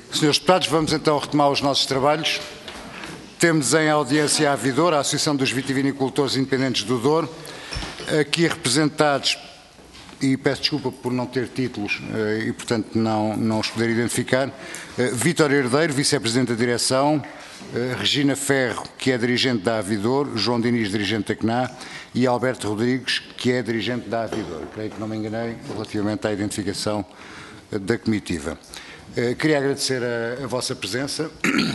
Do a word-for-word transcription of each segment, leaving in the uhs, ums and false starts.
Senhores deputados, vamos então retomar os nossos trabalhos. Temos em audiência a Avidor, a Associação dos Vitivinicultores Independentes do Douro, aqui representados, e peço desculpa por não ter títulos e, portanto, não, não os poder identificar, Vítor Herdeiro, Vice-Presidente da Direção, Regina Ferro, que é dirigente da Avidor, João Diniz, dirigente da C N A, e Alberto Rodrigues, que é dirigente da Avidor. Creio que não me enganei relativamente à identificação da comitiva. Queria agradecer a, a vossa presença.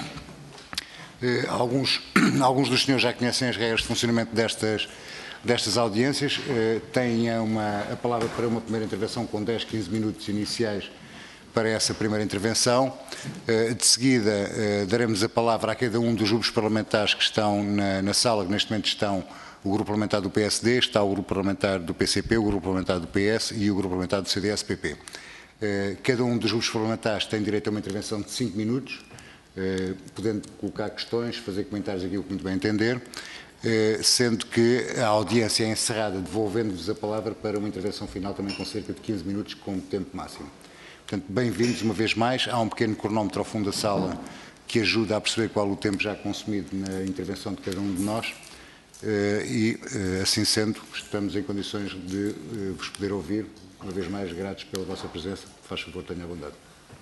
Alguns, alguns dos senhores já conhecem as regras de funcionamento destas, destas audiências. Têm uma, a palavra para uma primeira intervenção com dez, quinze minutos iniciais para essa primeira intervenção. De seguida, daremos a palavra a cada um dos grupos parlamentares que estão na, na sala, que neste momento estão o grupo parlamentar do P S D, está o grupo parlamentar do P C P, o grupo parlamentar do P S e o grupo parlamentar do C D S P P. Cada um dos grupos parlamentares tem direito a uma intervenção de cinco minutos, podendo colocar questões, fazer comentários aquilo que muito bem entender, sendo que a audiência é encerrada, devolvendo-vos a palavra para uma intervenção final também com cerca de quinze minutos como tempo máximo. Portanto, bem-vindos uma vez mais. Há um pequeno cronómetro ao fundo da sala que ajuda a perceber qual o tempo já consumido na intervenção de cada um de nós e, assim sendo, estamos em condições de vos poder ouvir. Uma vez mais, gratos pela vossa presença. Faz favor, tenha a bondade.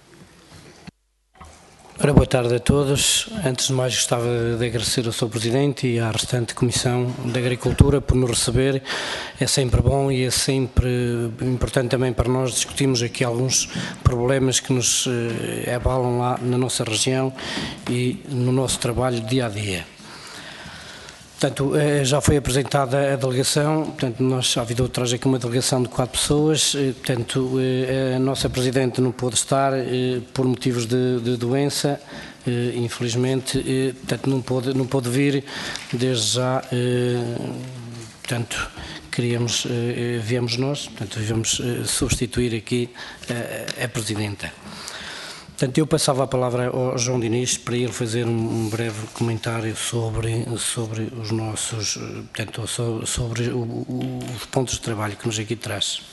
Ora, boa tarde a todos. Antes de mais, gostava de agradecer ao senhor Presidente e à restante Comissão da Agricultura por nos receber. É sempre bom e é sempre importante também para nós discutirmos aqui alguns problemas que nos eh, abalam lá na nossa região e no nosso trabalho dia a dia. Portanto, já foi apresentada a delegação, portanto, nós, a Avidor traz aqui uma delegação de quatro pessoas, portanto, a nossa Presidente não pôde estar por motivos de, de doença, infelizmente, portanto, não pôde, não pôde vir, desde já, portanto, queríamos, viemos nós, portanto, viemos substituir aqui a, a Presidenta. Portanto, eu passava a palavra ao João Diniz para ele fazer um breve comentário sobre, sobre os nossos, portanto, sobre o, o, os pontos de trabalho que nos aqui traz.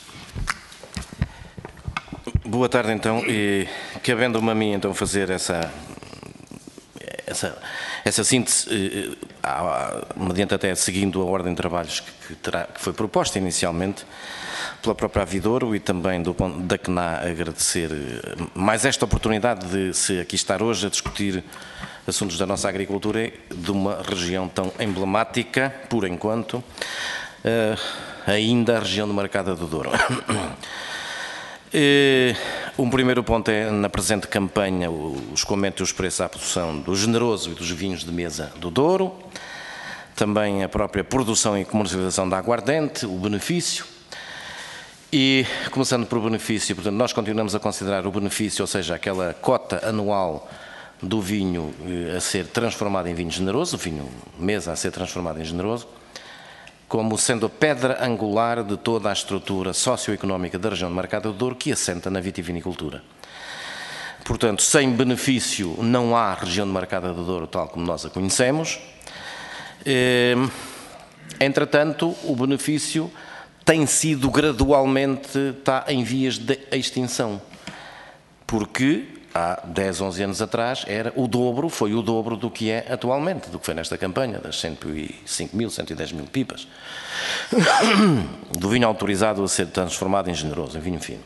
Boa tarde, então, e cabendo-me a mim, então, fazer essa, essa, essa síntese, mediante até seguindo a ordem de trabalhos que, terá, que foi proposta inicialmente pela própria Avidor e também do, da C N A, agradecer mais esta oportunidade de se aqui estar hoje a discutir assuntos da nossa agricultura de uma região tão emblemática, por enquanto, ainda a região demarcada do Douro. Um primeiro ponto é, na presente campanha, o escoamento e os preços à produção do generoso e dos vinhos de mesa do Douro, também a própria produção e comercialização da aguardente, o benefício. E, começando por benefício, portanto, nós continuamos a considerar o benefício, ou seja, aquela cota anual do vinho a ser transformado em vinho generoso, o vinho mesa a ser transformado em generoso, como sendo a pedra angular de toda a estrutura socioeconómica da região demarcada do Douro, que assenta na vitivinicultura. Portanto, sem benefício não há região demarcada do Douro tal como nós a conhecemos. Entretanto, o benefício tem sido gradualmente, está em vias de extinção, porque há dez, onze anos atrás era o dobro, foi o dobro do que é atualmente, do que foi nesta campanha, das cento e cinco mil, cento e dez mil pipas, do vinho autorizado a ser transformado em generoso, em vinho fino.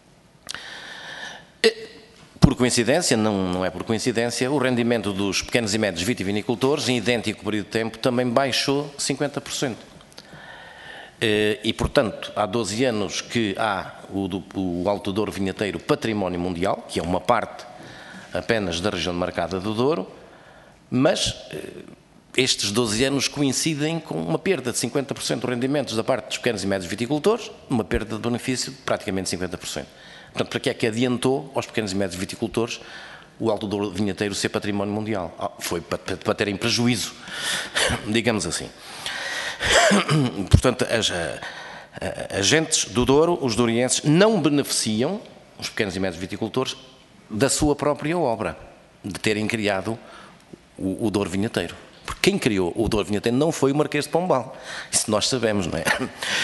Por coincidência, não, não é por coincidência, o rendimento dos pequenos e médios vitivinicultores, em idêntico período de tempo, também baixou cinquenta por cento. E, portanto, há doze anos que há o, o Alto Douro Vinheteiro Património Mundial, que é uma parte apenas da região demarcada do Douro, mas estes doze anos coincidem com uma perda de cinquenta por cento dos rendimentos da parte dos pequenos e médios viticultores, uma perda de benefício de praticamente cinquenta por cento. Portanto, para que é que adiantou aos pequenos e médios viticultores o Alto Douro Vinheteiro ser Património Mundial? Oh, foi para, para terem prejuízo, digamos assim. Portanto, as, as gentes do Douro, os dourienses, não beneficiam, os pequenos e médios viticultores, da sua própria obra, de terem criado o, o Douro Vinheteiro. Porque quem criou o Douro Vinheteiro não foi o Marquês de Pombal. Isso nós sabemos, não é?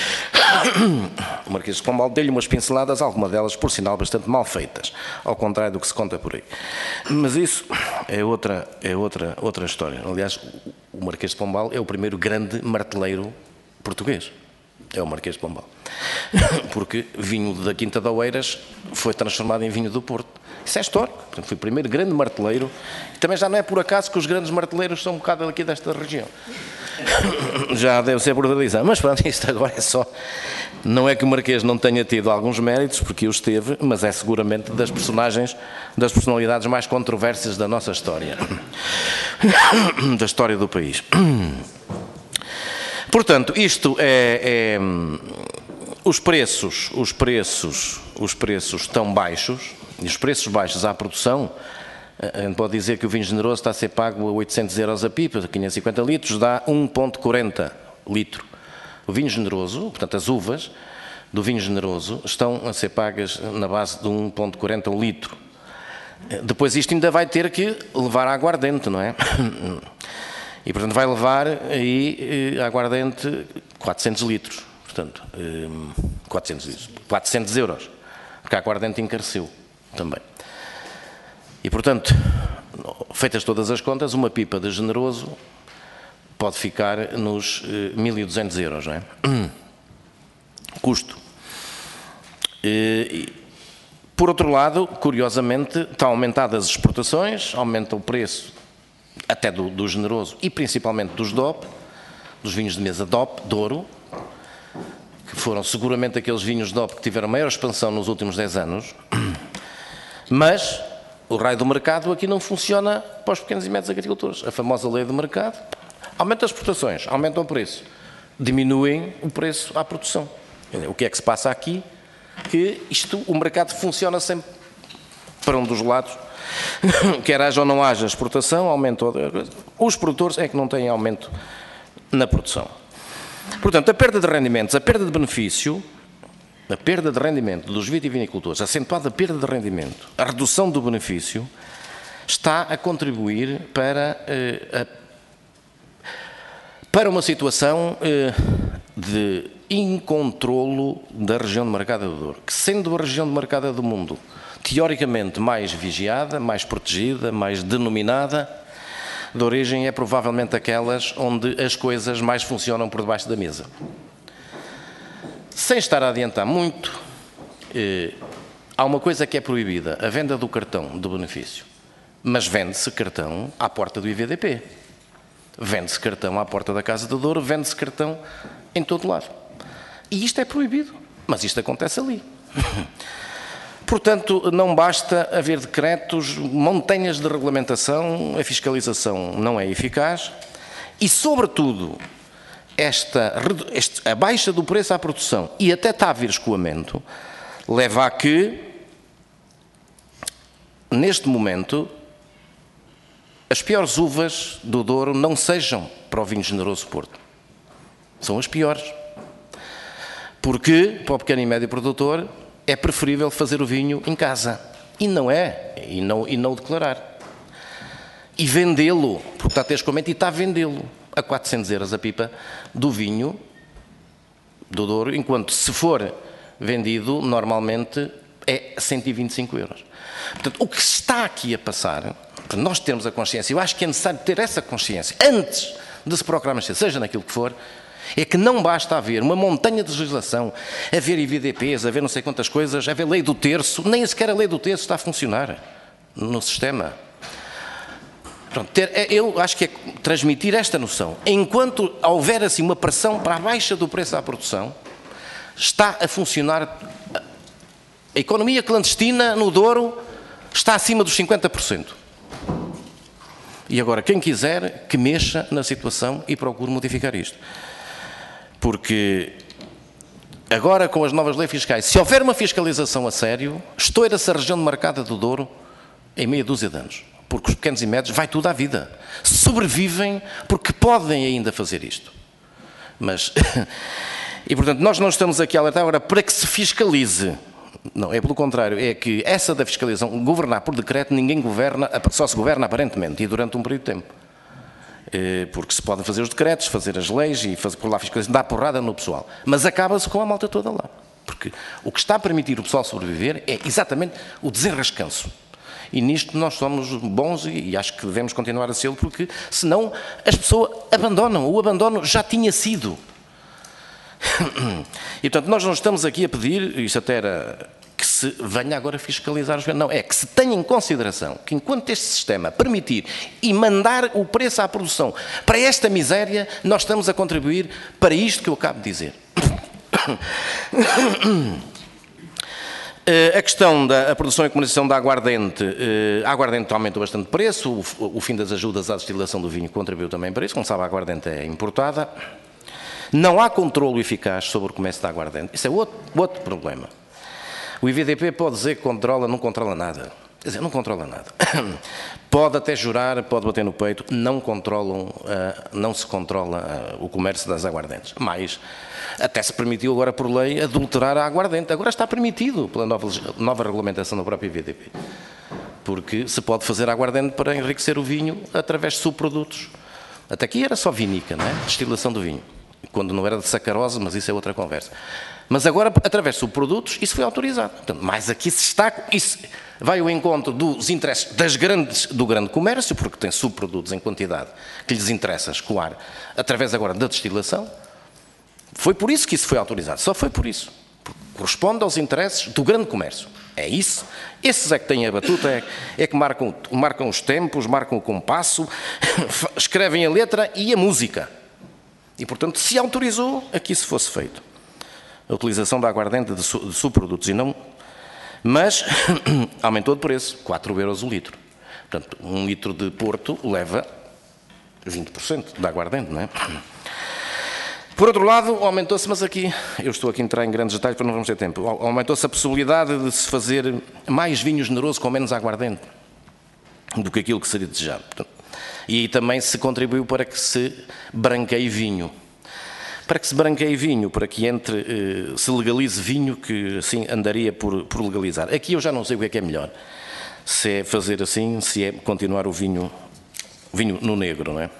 O Marquês de Pombal deu-lhe umas pinceladas, algumas delas, por sinal, bastante mal feitas, ao contrário do que se conta por aí. Mas isso é outra, é outra, outra história. Aliás, o Marquês de Pombal é o primeiro grande marteleiro português. É o Marquês de Pombal. Porque vinho da Quinta de Oeiras foi transformado em vinho do Porto. Isso é histórico. Portanto, foi o primeiro grande marteleiro. E também já não é por acaso que os grandes marteleiros são um bocado daqui desta região. Já deve ser por tradição. Mas pronto, isto agora é só... Não é que o Marquês não tenha tido alguns méritos, porque os teve, mas é seguramente das personagens, das personalidades mais controversas da nossa história. Da história do país. Portanto, isto é, é os preços, os preços, os preços estão baixos, e os preços baixos à produção, a gente pode dizer que o vinho generoso está a ser pago a oitocentos euros a pipa, quinhentos e cinquenta litros, dá um vírgula quarenta litro. O vinho generoso, portanto as uvas do vinho generoso, estão a ser pagas na base de um vírgula quarenta litro. Depois isto ainda vai ter que levar a aguardente, não é? E, portanto, vai levar aí a aguardente quatrocentos litros, portanto, quatrocentos litros, quatrocentos euros, porque a aguardente encareceu também. E, portanto, feitas todas as contas, uma pipa de generoso pode ficar nos mil e duzentos euros, não é? Custo. E, por outro lado, curiosamente, estão aumentadas as exportações, aumenta o preço até do, do generoso e principalmente dos D O P, dos vinhos de mesa D O P, Douro, que foram seguramente aqueles vinhos D O P que tiveram maior expansão nos últimos dez anos, mas o raio do mercado aqui não funciona para os pequenos e médios agricultores. A famosa lei do mercado aumenta as exportações, aumenta o preço, diminuem o preço à produção. O que é que se passa aqui? Que isto, o mercado funciona sempre para um dos lados. Quer haja ou não haja exportação, aumento. Os produtores é que não têm aumento na produção. Portanto, a perda de rendimentos, a perda de benefício, a perda de rendimento dos vitivinicultores, acentuada a perda de rendimento, a redução do benefício, está a contribuir para, eh, a, para uma situação eh, de incontrolo da região de Marcada do Douro, que sendo a região de Marcada do mundo teoricamente mais vigiada, mais protegida, mais denominada, de origem é provavelmente aquelas onde as coisas mais funcionam por debaixo da mesa. Sem estar a adiantar muito, eh, há uma coisa que é proibida, a venda do cartão do benefício, mas vende-se cartão à porta do I V D P, vende-se cartão à porta da Casa do Douro, vende-se cartão em todo lado. E isto é proibido, mas isto acontece ali. Portanto, não basta haver decretos, montanhas de regulamentação, a fiscalização não é eficaz e, sobretudo, esta, este, a baixa do preço à produção e até está a haver escoamento, leva a que, neste momento, as piores uvas do Douro não sejam para o vinho generoso Porto. São as piores. Porque, para o pequeno e médio produtor, é preferível fazer o vinho em casa. E não é. E não, e não declarar. E vendê-lo, porque está a ter escoamento e está a vendê-lo a quatrocentos euros a pipa do vinho do Douro, enquanto se for vendido, normalmente é cento e vinte e cinco euros. Portanto, o que está aqui a passar, para nós termos a consciência, eu acho que é necessário ter essa consciência, antes de se procurar mexer, seja naquilo que for, é que não basta haver uma montanha de legislação, haver I V D Ps, haver não sei quantas coisas, haver lei do terço, nem sequer a lei do terço está a funcionar no sistema. Pronto, ter, eu acho que é transmitir esta noção. Enquanto houver assim uma pressão para a baixa do preço à produção, está a funcionar. A economia clandestina no Douro está acima dos cinquenta por cento. E agora, quem quiser, que mexa na situação e procure modificar isto. Porque agora, com as novas leis fiscais, se houver uma fiscalização a sério, estoura-se a região de Marcada do Douro em meia dúzia de anos. Porque os pequenos e médios vai tudo à vida. Sobrevivem porque podem ainda fazer isto. Mas, e portanto, nós não estamos aqui a alertar agora para que se fiscalize. Não, é pelo contrário, é que essa da fiscalização, governar por decreto, ninguém governa, só se governa aparentemente e durante um período de tempo. porque se podem fazer os decretos, fazer as leis e fazer por lá a fiscalização, dar porrada no pessoal. Mas acaba-se com a malta toda lá. Porque o que está a permitir o pessoal sobreviver é exatamente o desenrascanço. E nisto nós somos bons e acho que devemos continuar a ser, porque senão as pessoas abandonam. O abandono já tinha sido. E portanto nós não estamos aqui a pedir, isto até era, que se venha agora fiscalizar os... Não, é que se tenha em consideração que enquanto este sistema permitir e mandar o preço à produção para esta miséria, nós estamos a contribuir para isto que eu acabo de dizer. A questão da a produção e comercialização da aguardente, a aguardente aumentou bastante de preço, o, o fim das ajudas à destilação do vinho contribuiu também para isso, como sabe a aguardente é importada. Não há controlo eficaz sobre o comércio da aguardente, isso é outro, outro problema. O I V D P pode dizer que controla, não controla nada. Quer dizer, não controla nada. Pode até jurar, pode bater no peito, não controlam, não se controla o comércio das aguardentes. Mas até se permitiu agora por lei adulterar a aguardente. Agora está permitido pela nova, nova regulamentação do próprio I V D P. Porque se pode fazer aguardente para enriquecer o vinho através de subprodutos. Até aqui era só vinica, não é? Destilação do vinho. Quando não era de sacarose, mas isso é outra conversa. Mas agora, através de subprodutos, isso foi autorizado. Portanto, mas aqui se está... Isso vai ao encontro dos interesses das grandes, do grande comércio, porque tem subprodutos em quantidade que lhes interessa escoar, através agora da destilação. Foi por isso que isso foi autorizado. Só foi por isso. Porque corresponde aos interesses do grande comércio. É isso. Esses é que têm a batuta, é, é que marcam, marcam os tempos, marcam o compasso, escrevem a letra e a música. E, portanto, se autorizou a que isso fosse feito. A utilização da aguardente de, su, de subprodutos e não... Mas aumentou de preço, quatro euros o litro. Portanto, um litro de Porto leva vinte por cento da aguardente, não é? Por outro lado, aumentou-se, mas aqui, eu estou aqui a entrar em grandes detalhes para não vamos ter tempo, aumentou-se a possibilidade de se fazer mais vinho generoso com menos aguardente do que aquilo que seria desejado. Portanto, e também se contribuiu para que se branqueie vinho. Para que se branqueie vinho, para que entre, se legalize vinho, que assim andaria por, por legalizar. Aqui eu já não sei o que é que é melhor. Se é fazer assim, se é continuar o vinho, vinho no negro, não é?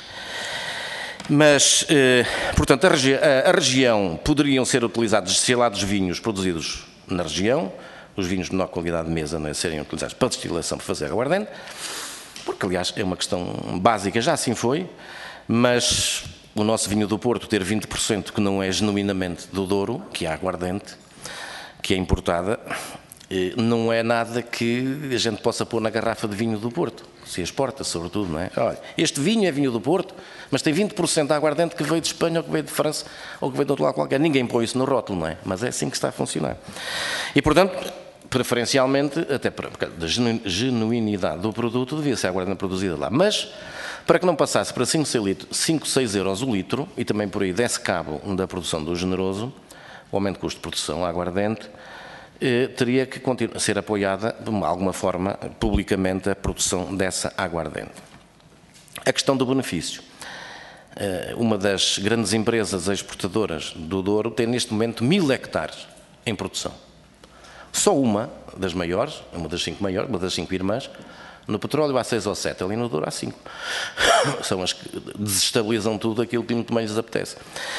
Mas, portanto, a, regi a, a região poderiam ser utilizados destilados vinhos produzidos na região, os vinhos de menor qualidade de mesa não é, serem utilizados para destilação, para fazer aguardente, porque, aliás, é uma questão básica, já assim foi, mas o nosso vinho do Porto ter vinte por cento que não é genuinamente do Douro, que é aguardente, que é importada, não é nada que a gente possa pôr na garrafa de vinho do Porto, se exporta, sobretudo, não é? Olha, este vinho é vinho do Porto, mas tem vinte por cento de aguardente que veio de Espanha, ou que veio de França, ou que veio de outro lado qualquer. Ninguém põe isso no rótulo, não é? Mas é assim que está a funcionar. E, portanto, preferencialmente, até por causa da genuinidade do produto, devia ser aguardente produzida lá. Mas, para que não passasse para cinco, seis euros o litro, e também por aí desse cabo da produção do generoso, o aumento de custo de produção, a aguardente, eh, teria que continuar, ser apoiada, de alguma forma, publicamente, a produção dessa aguardente. A questão do benefício. Eh, uma das grandes empresas exportadoras do Douro tem, neste momento, mil hectares em produção. Só uma das maiores, uma das cinco maiores, uma das cinco irmãs, no petróleo há seis ou sete, ali no Douro há cinco. São as que desestabilizam tudo aquilo que muito mais lhes apetece.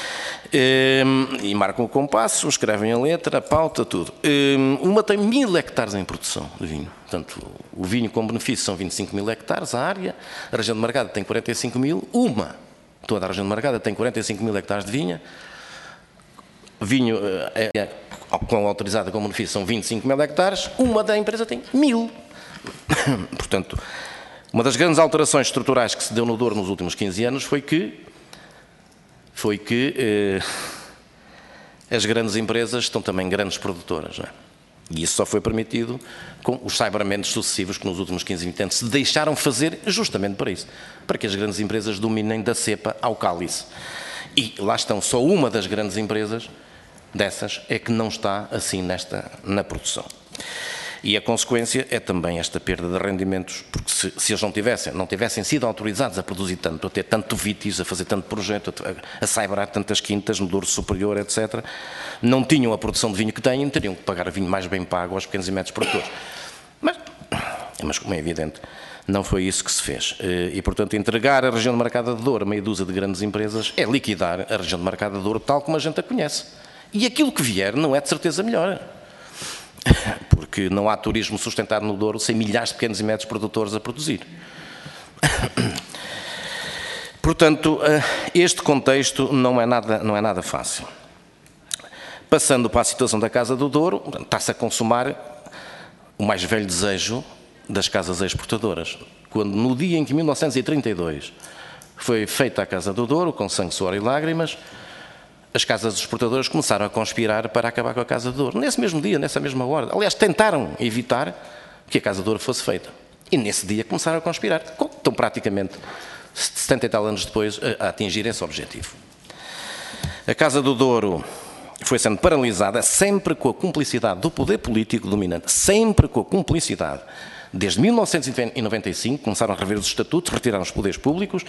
E marcam o compasso, escrevem a letra, a pauta, tudo. Uma tem mil hectares em produção de vinho. Portanto, o vinho com benefício são vinte e cinco mil hectares, a área. A região de Margada tem quarenta e cinco mil. Uma, toda a região de Margada tem quarenta e cinco mil hectares de vinha. Vinho é, com autorizada com benefício são vinte e cinco mil hectares. Uma da empresa tem mil. Portanto, uma das grandes alterações estruturais que se deu no Douro nos últimos quinze anos foi que, foi que eh, as grandes empresas estão também grandes produtoras, não é? E isso só foi permitido com os saibamentos sucessivos que nos últimos quinze, vinte anos se deixaram fazer justamente para isso, para que as grandes empresas dominem da cepa ao cálice. E lá estão, só uma das grandes empresas dessas é que não está assim nesta, na produção. E a consequência é também esta perda de rendimentos, porque se, se eles não tivessem, não tivessem sido autorizados a produzir tanto, a ter tanto vitis, a fazer tanto projeto, a, a saibrar tantas quintas no Douro Superior, etcétera, não tinham a produção de vinho que têm, teriam que pagar vinho mais bem pago aos pequenos e médios produtores. Mas Mas, como é evidente, não foi isso que se fez. E, portanto, entregar a região demarcada de Douro a meia dúzia de grandes empresas é liquidar a região demarcada de Douro tal como a gente a conhece. E aquilo que vier não é de certeza melhor. Porque não há turismo sustentado no Douro sem milhares de pequenos e médios produtores a produzir. Portanto, este contexto não é nada, não é nada fácil. Passando para a situação da Casa do Douro, está-se a consumar o mais velho desejo das casas exportadoras. Quando, no dia em que, em mil novecentos e trinta e dois, foi feita a Casa do Douro, com sangue, suor e lágrimas, as casas exportadoras começaram a conspirar para acabar com a Casa do Douro. Nesse mesmo dia, nessa mesma hora. Aliás, tentaram evitar que a Casa do Douro fosse feita. E nesse dia começaram a conspirar. Estão praticamente setenta e tal anos depois a atingir esse objetivo. A Casa do Douro foi sendo paralisada sempre com a cumplicidade do poder político dominante, sempre com a cumplicidade. Desde mil novecentos e noventa e cinco começaram a rever os estatutos, retiraram os poderes públicos,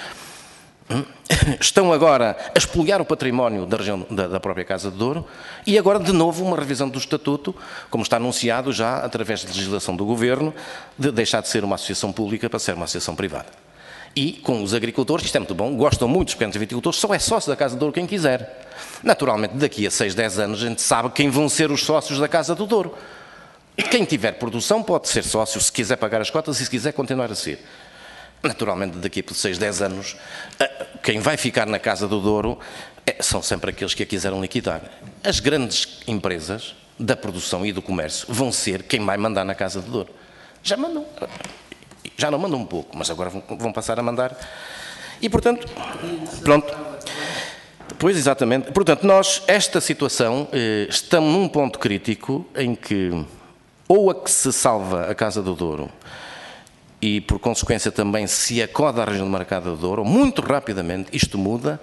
estão agora a expoliar o património da, região, da, da própria Casa do Douro e agora de novo uma revisão do estatuto, como está anunciado já através de legislação do Governo, de deixar de ser uma associação pública para ser uma associação privada. E com os agricultores, isto é muito bom, gostam muito dos pequenos viticultores, só é sócio da Casa do Douro quem quiser. Naturalmente, daqui a seis, dez anos, a gente sabe quem vão ser os sócios da Casa do Douro. Quem tiver produção pode ser sócio, se quiser pagar as cotas e se quiser continuar a ser. Naturalmente, daqui a seis, dez anos, quem vai ficar na Casa do Douro são sempre aqueles que a quiseram liquidar. As grandes empresas da produção e do comércio vão ser quem vai mandar na Casa do Douro. Já mandam. Já não mandam um pouco, mas agora vão passar a mandar. E, portanto, pronto. Pois, exatamente. Portanto, nós, esta situação, eh, estamos num ponto crítico em que ou a que se salva a Casa do Douro e, por consequência, também se acoda a região demarcada do Douro, muito rapidamente isto muda,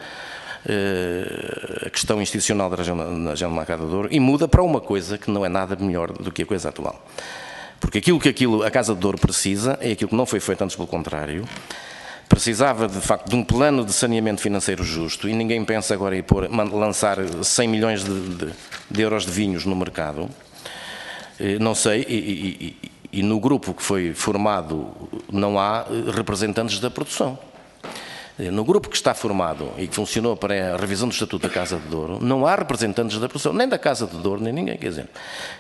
eh, a questão institucional da região, da região demarcada do Douro, e muda para uma coisa que não é nada melhor do que a coisa atual. Porque aquilo que aquilo, a Casa do Douro precisa é aquilo que não foi feito antes, pelo contrário. Precisava, de facto, de um plano de saneamento financeiro justo, e ninguém pensa agora em pôr, lançar cem milhões de, de, de euros de vinhos no mercado. Não sei, e, e, e no grupo que foi formado não há representantes da produção. No grupo que está formado e que funcionou para a revisão do Estatuto da Casa do Douro, não há representantes da produção, nem da Casa do Douro, nem ninguém, quer dizer...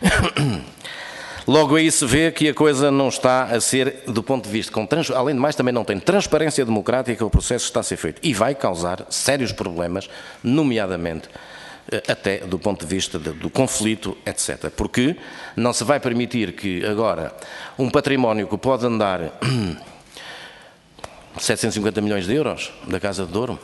Logo aí se vê que a coisa não está a ser, do ponto de vista, com trans, além de mais também não tem transparência democrática, o processo está a ser feito e vai causar sérios problemas, nomeadamente até do ponto de vista de, do conflito, etcétera. Porque não se vai permitir que agora um património que pode andar setecentos e cinquenta milhões de euros da Casa do Douro,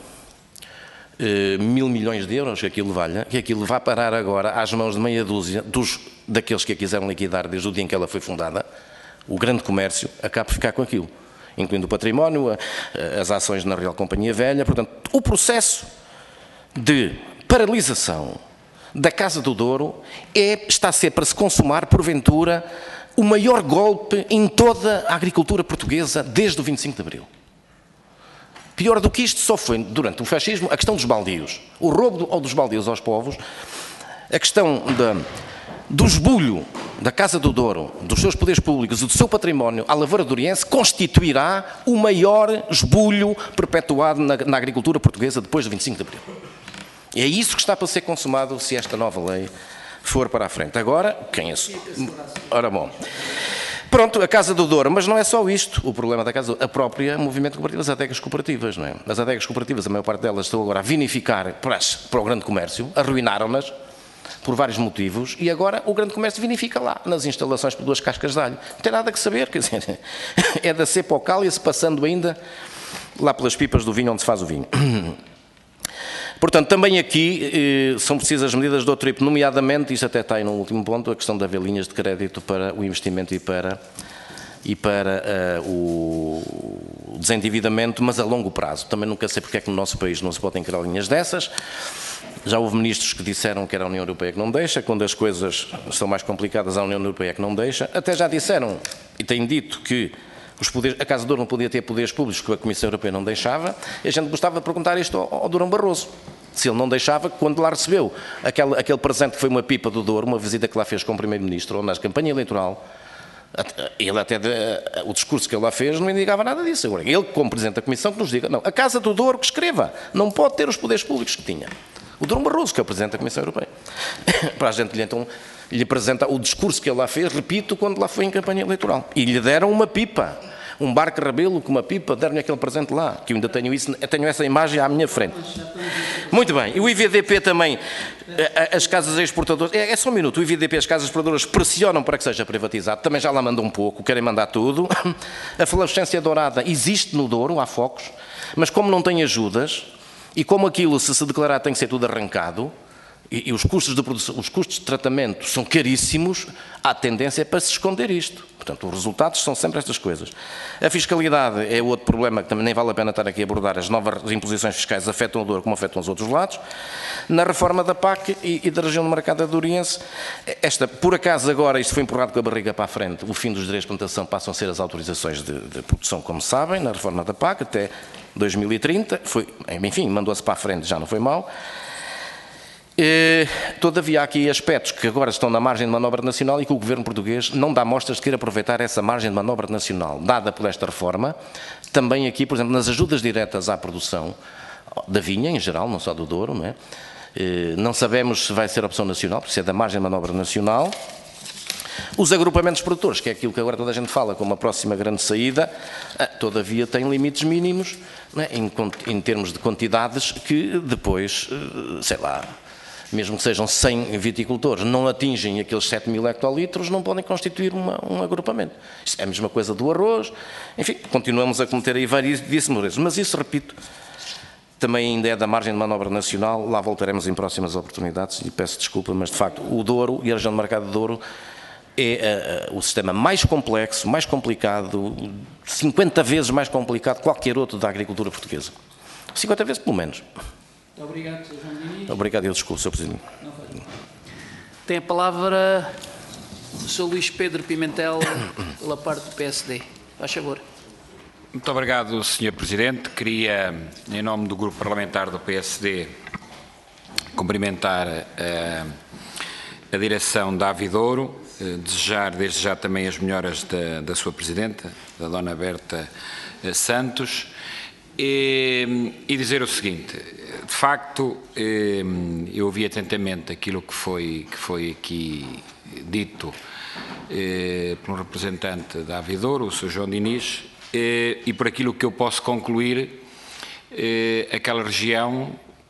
mil milhões de euros que aquilo valha, que aquilo vá parar agora às mãos de meia dúzia dos, daqueles que a quiseram liquidar desde o dia em que ela foi fundada, o grande comércio acaba por ficar com aquilo, incluindo o património, as ações na Real Companhia Velha. Portanto, o processo de paralisação da Casa do Douro é, está a ser para se consumar, porventura, o maior golpe em toda a agricultura portuguesa desde o vinte e cinco de Abril. Pior do que isto só foi, durante o fascismo, a questão dos baldios. O roubo ou dos baldios aos povos, a questão da, do esbulho da Casa do Douro, dos seus poderes públicos e do seu património à lavoura douriense, constituirá o maior esbulho perpetuado na, na agricultura portuguesa depois do vinte e cinco de Abril. E é isso que está para ser consumado se esta nova lei for para a frente. Agora, quem é... Ora bom... Pronto, a Casa do Douro, mas não é só isto. O problema da Casa do Douro, a própria movimento cooperativo, as adegas cooperativas, não é? As adegas cooperativas, a maior parte delas estão agora a vinificar para, as, para o grande comércio, arruinaram-nas por vários motivos, e agora o grande comércio vinifica lá, nas instalações por duas cascas de alho. Não tem nada que saber, quer dizer, é da cepa ao cálice, passando ainda lá pelas pipas do vinho onde se faz o vinho. Portanto, também aqui eh, são precisas medidas de outro tipo, nomeadamente, isto até está aí no último ponto, a questão de haver linhas de crédito para o investimento e para, e para uh, o desendividamento, mas a longo prazo. Também nunca sei porque é que no nosso país não se podem criar linhas dessas. Já houve ministros que disseram que era a União Europeia que não deixa, quando as coisas são mais complicadas, a União Europeia que não deixa. Até já disseram e têm dito que os poderes, a Casa do Douro não podia ter poderes públicos que a Comissão Europeia não deixava, e a gente gostava de perguntar isto ao, ao Durão Barroso. Se ele não deixava, quando lá recebeu aquele, aquele presente que foi uma pipa do Douro, uma visita que lá fez com o Primeiro-Ministro, ou na campanha eleitoral, Ele até, de, o discurso que ele lá fez não indicava nada disso. Agora, ele, como Presidente da Comissão, que nos diga, não, a Casa do Douro que escreva, não pode ter os poderes públicos que tinha. O Durão Barroso, que é o Presidente da Comissão Europeia. Para a gente lhe, então, lhe apresentar o discurso que ele lá fez, repito, quando lá foi em campanha eleitoral. E lhe deram uma pipa. Um barco rebelo com uma pipa, deram-lhe aquele presente lá, que eu ainda tenho, isso, tenho essa imagem à minha frente. Muito bem, e o I V D P também, as casas exportadoras, é, é só um minuto, o I V D P, as casas exportadoras pressionam para que seja privatizado, também já lá mandam um pouco, querem mandar tudo. A fluorescência dourada existe no Douro, há focos, mas como não tem ajudas, e como aquilo, se se declarar, tem que ser tudo arrancado, e, e os custos de produção, os custos de tratamento são caríssimos, há tendência para se esconder isto. Portanto, os resultados são sempre estas coisas. A fiscalidade é outro problema que também nem vale a pena estar aqui a abordar. As novas imposições fiscais afetam o Douro como afetam os outros lados. Na reforma da P A C e, e da região demarcada douriense, esta, por acaso agora, isto foi empurrado com a barriga para a frente, o fim dos direitos de plantação passam a ser as autorizações de, de produção, como sabem, na reforma da P A C até dois mil e trinta, foi, enfim, mandou-se para a frente, já não foi mal. E, todavia, há aqui aspectos que agora estão na margem de manobra nacional e que o governo português não dá mostras de querer aproveitar essa margem de manobra nacional, dada por esta reforma. Também aqui, por exemplo, nas ajudas diretas à produção da vinha, em geral, não só do Douro, não é? E, não sabemos se vai ser opção nacional, porque isso é da margem de manobra nacional. Os agrupamentos produtores, que é aquilo que agora toda a gente fala como a próxima grande saída, todavia têm limites mínimos, não é? em, em termos de quantidades que depois, sei lá, mesmo que sejam cem viticultores, não atingem aqueles sete mil hectolitros, não podem constituir uma, um agrupamento. Isto é a mesma coisa do arroz. Enfim, continuamos a cometer aí variedíssimos erros. Mas isso, repito, também ainda é da margem de manobra nacional. Lá voltaremos em próximas oportunidades e peço desculpa, mas de facto o Douro e a região do Mercado do Douro é uh, uh, o sistema mais complexo, mais complicado, cinquenta vezes mais complicado que qualquer outro da agricultura portuguesa. cinquenta vezes pelo menos. Muito obrigado, senhor João Diniz. Obrigado, eu desculpo, senhor Presidente. Tem a palavra o senhor Luís Pedro Pimentel, pela parte do P S D. Faz favor. Muito obrigado, senhor Presidente. Queria, em nome do Grupo Parlamentar do P S D, cumprimentar a, a direção da Avidouro, desejar desde já também as melhoras da, da sua Presidenta, da Dona Berta Santos, e, e dizer o seguinte: de facto, eu ouvi atentamente aquilo que foi, que foi aqui dito por um representante da Avidouro, o senhor João Diniz, e por aquilo que eu posso concluir, aquela região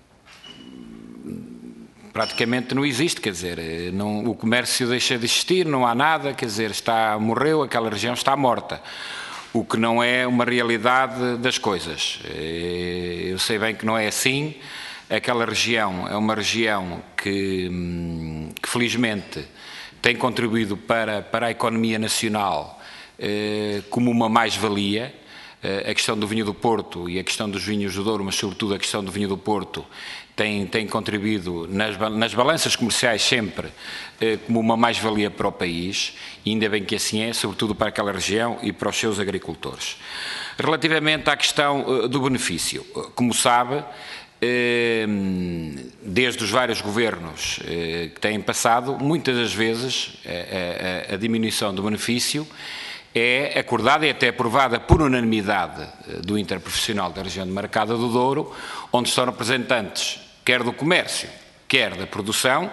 praticamente não existe, quer dizer, não, o comércio deixa de existir, não há nada, quer dizer, está, morreu, aquela região está morta. O que não é uma realidade das coisas. Eu sei bem que não é assim. Aquela região é uma região que, que felizmente, tem contribuído para, para a economia nacional eh, como uma mais-valia. Eh, a questão do vinho do Porto e a questão dos vinhos do Douro, mas sobretudo a questão do vinho do Porto, tem, tem contribuído nas, nas balanças comerciais sempre eh, como uma mais-valia para o país, e ainda bem que assim é, sobretudo para aquela região e para os seus agricultores. Relativamente à questão eh, do benefício, como sabe, eh, desde os vários governos eh, que têm passado, muitas das vezes a, a, a diminuição do benefício é acordada e até aprovada por unanimidade do interprofissional da região de Marcada do Douro, onde estão representantes quer do comércio, quer da produção,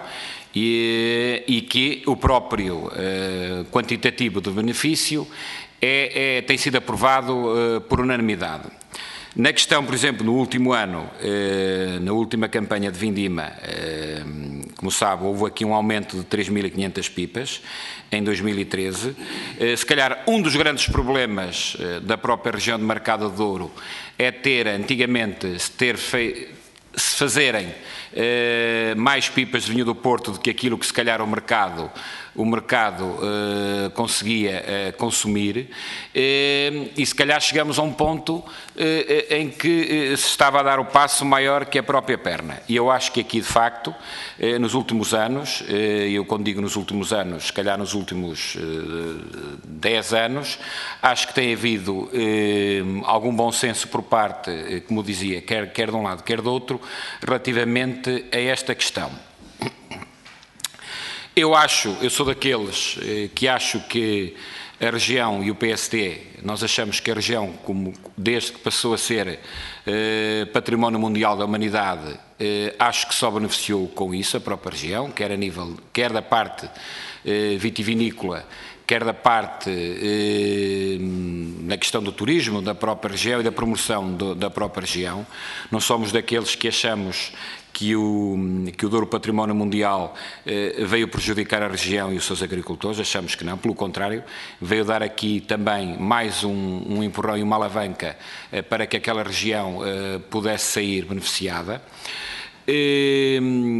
e, e que o próprio eh, quantitativo do benefício é, é, tem sido aprovado eh, por unanimidade. Na questão, por exemplo, no último ano, eh, na última campanha de Vindima, eh, como sabe, houve aqui um aumento de três mil e quinhentas pipas em dois mil e treze. Eh, se calhar um dos grandes problemas eh, da própria região de Marcada do Douro é ter, antigamente, se ter feito, se fazerem eh, mais pipas de vinho do Porto do que aquilo que se calhar o mercado, o mercado eh, conseguia eh, consumir, eh, e se calhar chegamos a um ponto eh, em que eh, se estava a dar o passo maior que a própria perna. E eu acho que aqui, de facto, eh, nos últimos anos, eh, eu quando digo nos últimos anos, se calhar nos últimos eh, dez anos, acho que tem havido eh, algum bom senso por parte, eh, como dizia, quer, quer de um lado, quer do outro, relativamente a esta questão. Eu acho, eu sou daqueles eh, que acho que a região e o P S D, nós achamos que a região, como, desde que passou a ser eh, Património Mundial da Humanidade, eh, acho que só beneficiou com isso a própria região, quer a nível, quer da parte eh, vitivinícola, quer da parte eh, na questão do turismo da própria região e da promoção do, da própria região. Não somos daqueles que achamos que o, que o Douro Património Mundial eh, veio prejudicar a região e os seus agricultores, achamos que não, pelo contrário, veio dar aqui também mais um, um empurrão e uma alavanca eh, para que aquela região eh, pudesse sair beneficiada. Eh,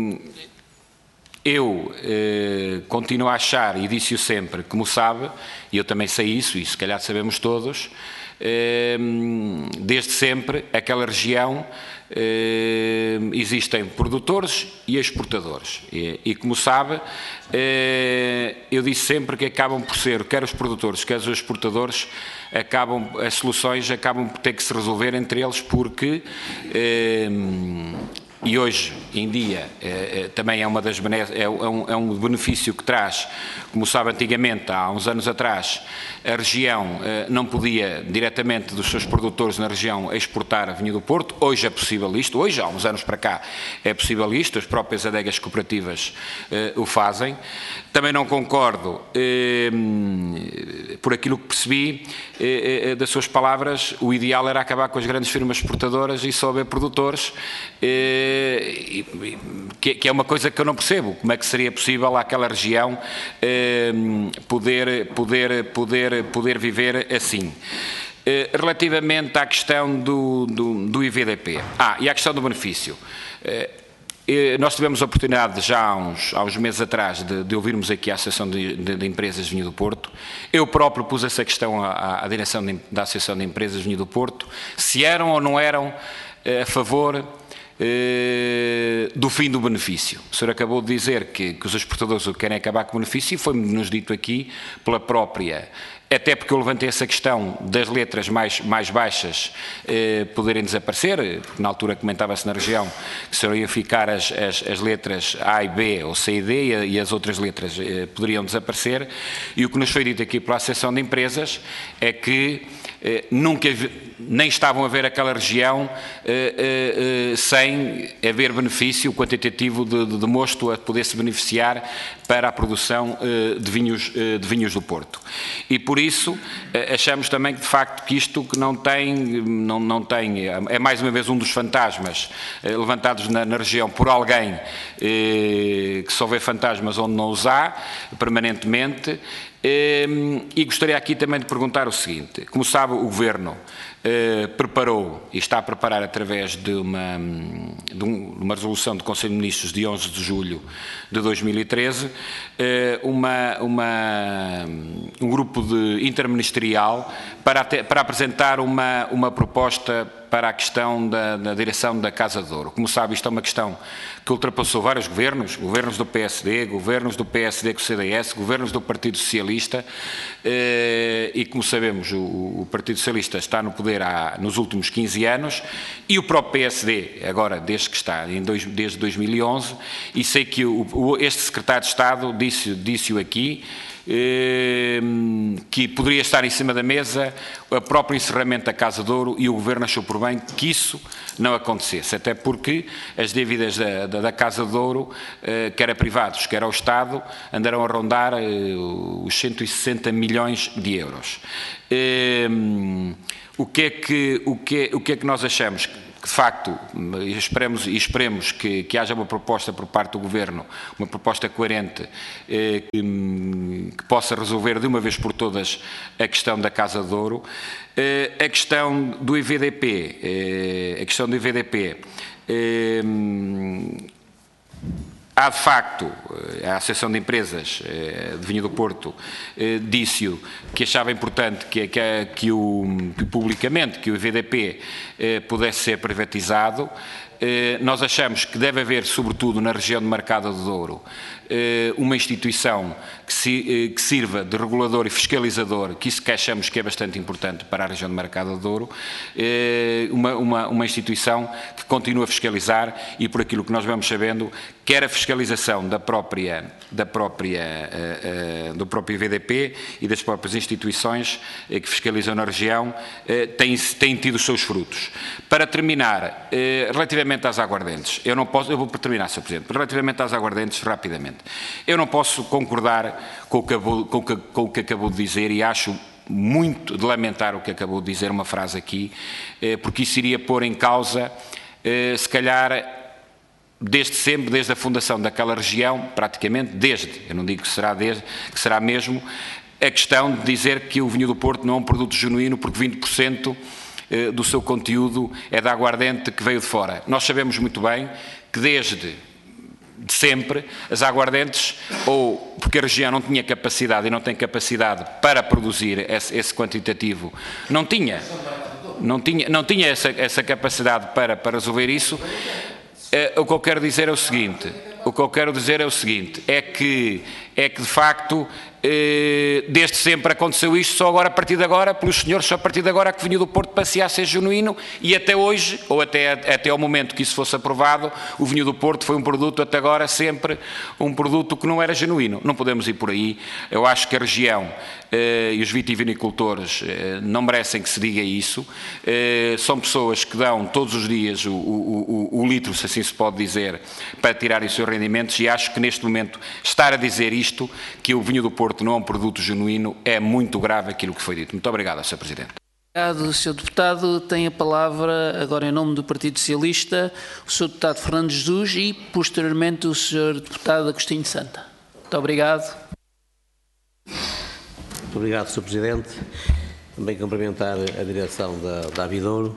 Eu eh, continuo a achar, e disse-o sempre, como sabe, e eu também sei isso, e se calhar sabemos todos, eh, desde sempre, aquela região, eh, existem produtores e exportadores. E, e como sabe, eh, eu disse sempre que acabam por ser, quer os produtores, quer os exportadores, acabam, as soluções acabam por ter que se resolver entre eles, porque... Eh, E hoje em dia eh, também é, uma das, é, um, é um benefício que traz, como sabe, antigamente, há uns anos atrás, a região eh, não podia diretamente dos seus produtores na região exportar a vinho do Porto. Hoje é possível isto, hoje há uns anos para cá é possível isto, as próprias adegas cooperativas eh, o fazem. Também não concordo, eh, por aquilo que percebi eh, das suas palavras, o ideal era acabar com as grandes firmas exportadoras e só haver produtores, eh, que é uma coisa que eu não percebo, como é que seria possível àquela região eh, poder, poder, poder, poder viver assim. Eh, relativamente à questão do, do, do I V D P, ah, e à questão do benefício, eh, nós tivemos a oportunidade já há uns, há uns meses atrás de, de ouvirmos aqui a Associação de, de, de Empresas de Vinho do Porto. Eu próprio pus essa questão à, à direção de, da Associação de Empresas de Vinho do Porto, se eram ou não eram eh, a favor do fim do benefício. O senhor acabou de dizer que, que os exportadores querem acabar com o benefício e foi-nos dito aqui pela própria, até porque eu levantei essa questão das letras mais, mais baixas eh, poderem desaparecer, porque na altura comentava-se na região que só iam ficar as, as, as letras A e B, ou C e D, e, e as outras letras eh, poderiam desaparecer, e o que nos foi dito aqui pela Associação de Empresas é que eh, nunca, nem estavam a ver aquela região eh, eh, sem haver benefício quantitativo de, de, de mosto a poder se beneficiar para a produção eh, de, vinhos, eh, de vinhos do Porto. E por isso achamos também que de facto que isto que não tem, não, não tem, é mais uma vez um dos fantasmas eh, levantados na, na região por alguém eh, que só vê fantasmas onde não os há permanentemente. Eh, e gostaria aqui também de perguntar o seguinte: como sabe, o Governo eh, preparou e está a preparar através de uma, de um, uma resolução do Conselho de Ministros de onze de julho de dois mil e treze eh, uma, uma, um grupo de interministerial para, para apresentar uma, uma proposta para a questão da, da direção da Casa de Douro. Como sabe, isto é uma questão que ultrapassou vários governos, governos do P S D, governos do P S D com o C D S, governos do Partido Socialista, eh, e como sabemos, o, o Partido Socialista está no poder há, nos últimos quinze anos, e o próprio P S D, agora desde que está, em dois, desde dois mil e onze, e sei que o, o, este secretário de Estado disse-o disse aqui, que poderia estar em cima da mesa o próprio encerramento da Casa de Ouro, e o Governo achou por bem que isso não acontecesse, até porque as dívidas da, da, da Casa de Ouro, quer a privados, quer ao Estado, andarão a rondar os cento e sessenta milhões de euros. O que é que, o que, é, o que, é que nós achamos? Que, de facto, esperemos, e esperemos que, que haja uma proposta por parte do Governo, uma proposta coerente, eh, que, que possa resolver de uma vez por todas a questão da Casa de Ouro. Eh, a questão do I V D P, eh, a questão do I V D P, eh, há de facto, a Associação de Empresas de Vinho do Porto disse-o que achava importante que, que, que, o, que publicamente que o I V D P pudesse ser privatizado. nós achamos que deve haver, sobretudo na região de Marcada do Douro, uma instituição que, se, que sirva de regulador e fiscalizador, que isso que achamos que é bastante importante para a região de Marcada do Douro, uma, uma, uma instituição que continue a fiscalizar e, por aquilo que nós vamos sabendo, quer a fiscalização da própria, da própria, uh, uh, do próprio V D P e das próprias instituições uh, que fiscalizam na região, uh, têm, têm tido os seus frutos. Para terminar, uh, relativamente às aguardentes, eu não posso, eu vou terminar, senhor Presidente, relativamente às aguardentes, rapidamente, eu não posso concordar com o que, com o que, com o que acabou de dizer e acho muito de lamentar o que acabou de dizer, uma frase aqui, uh, porque isso iria pôr em causa, uh, se calhar, desde sempre, desde a fundação daquela região, praticamente desde, eu não digo que será, desde, que será mesmo, a questão de dizer que o vinho do Porto não é um produto genuíno porque vinte por cento do seu conteúdo é da aguardente que veio de fora. Nós sabemos muito bem que desde de sempre as aguardentes, ou porque a região não tinha capacidade e não tem capacidade para produzir esse, esse quantitativo, não tinha, não tinha, não tinha essa, essa capacidade para, para resolver isso. O que eu quero dizer é o seguinte, o que eu quero dizer é o seguinte, é que, é que de facto, desde sempre aconteceu isto, só agora, a partir de agora, pelos senhores, só a partir de agora que o vinho do Porto passeia a ser genuíno e até hoje, ou até, até ao momento que isso fosse aprovado, o vinho do Porto foi um produto, até agora, sempre um produto que não era genuíno. Não podemos ir por aí. Eu acho que a região eh, e os vitivinicultores eh, não merecem que se diga isso. Eh, são pessoas que dão todos os dias o, o, o, o litro, se assim se pode dizer, para tirarem os seus rendimentos e acho que neste momento estar a dizer isto, que o vinho do Porto não é um produto genuíno, é muito grave aquilo que foi dito. Muito obrigado, senhor Presidente. Obrigado, senhor Deputado. Tem a palavra, agora em nome do Partido Socialista, o senhor Deputado Fernando Jesus e, posteriormente, o senhor Deputado Agostinho Santa. Muito obrigado. Muito obrigado, senhor Presidente. Também cumprimentar a direção da, da Avidouro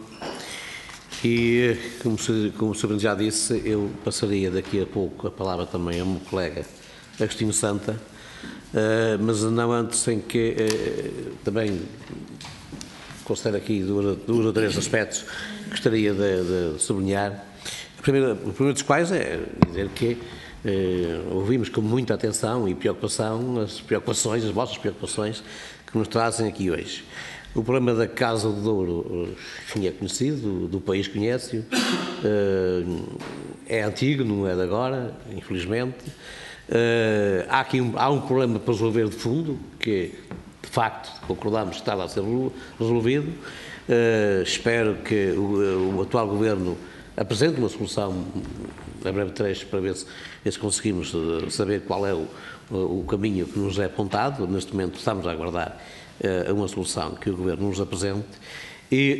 e, como, se, como o senhor já disse, eu passaria daqui a pouco a palavra também ao meu colega Agostinho Santa, Uh, mas não antes sem que uh, também considero aqui duas, duas ou três aspectos que gostaria de, de sublinhar. A primeira, o primeiro dos quais é dizer que uh, ouvimos com muita atenção e preocupação as preocupações, as vossas preocupações que nos trazem aqui hoje. O problema da Casa do Douro, enfim, é conhecido, do, do país conhece-o, uh, é antigo, não é de agora, infelizmente. Uh, há aqui um, há um problema para resolver de fundo, que de facto concordamos que estava a ser resolvido. Uh, espero que o, o atual Governo apresente uma solução a breve trecho para ver se, ver se conseguimos saber qual é o, o caminho que nos é apontado. Neste momento estamos a aguardar uh, uma solução que o Governo nos apresente. E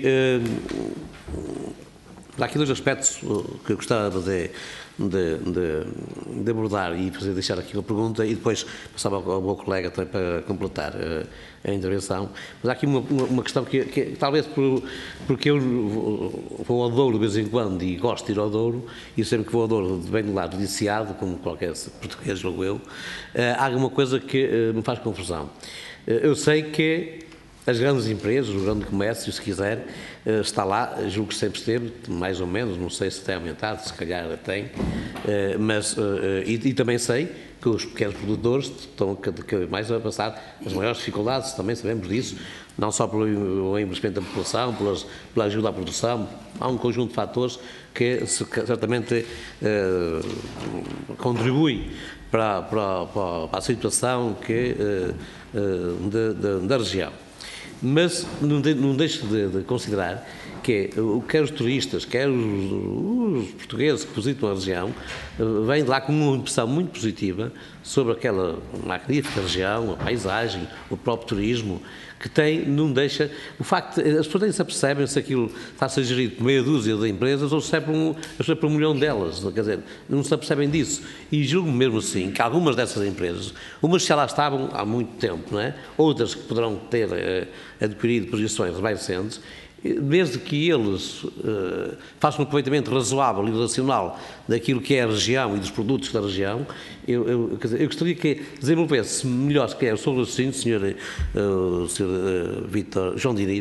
uh, há aqui dois aspectos que eu gostava de De, de, de abordar e fazer, deixar aqui uma pergunta e depois passava ao, ao meu colega também para completar uh, a intervenção. Mas há aqui uma, uma, uma questão que, que talvez por, porque eu vou ao Douro de vez em quando e gosto de ir ao Douro e sempre que vou ao Douro venho lá deliciado, como qualquer português, logo eu, uh, há alguma coisa que uh, me faz confusão. Uh, eu sei que as grandes empresas, o grande comércio, se quiser, está lá, julgo que sempre esteve, mais ou menos, não sei se tem aumentado, se calhar tem, mas, e, e também sei que os pequenos produtores estão cada vez mais a passar as maiores dificuldades, também sabemos disso, não só pelo investimento da população, pelas, pela ajuda à produção, há um conjunto de fatores que certamente eh, contribui para, para, para a situação que, eh, de, de, da região. Mas não, de, não deixe de, de considerar que quer os turistas, quer os, os portugueses que visitam a região, vêm de lá com uma impressão muito positiva sobre aquela magnífica região, a paisagem, o próprio turismo, que tem, não deixa... O facto, as pessoas nem se apercebem se aquilo está a ser gerido por meia dúzia de empresas ou se é por um, por um milhão delas, quer dizer, não se apercebem disso. E julgo mesmo assim que algumas dessas empresas, umas já lá estavam há muito tempo, não é? Outras que poderão ter eh, adquirido posições mais recentes, desde que eles uh, façam um aproveitamento razoável e racional daquilo que é a região e dos produtos da região, eu, eu, quer dizer, eu gostaria que desenvolvesse melhor, se quer, sobre o assunto, senhor, uh, senhor uh, Vítor João Diniz,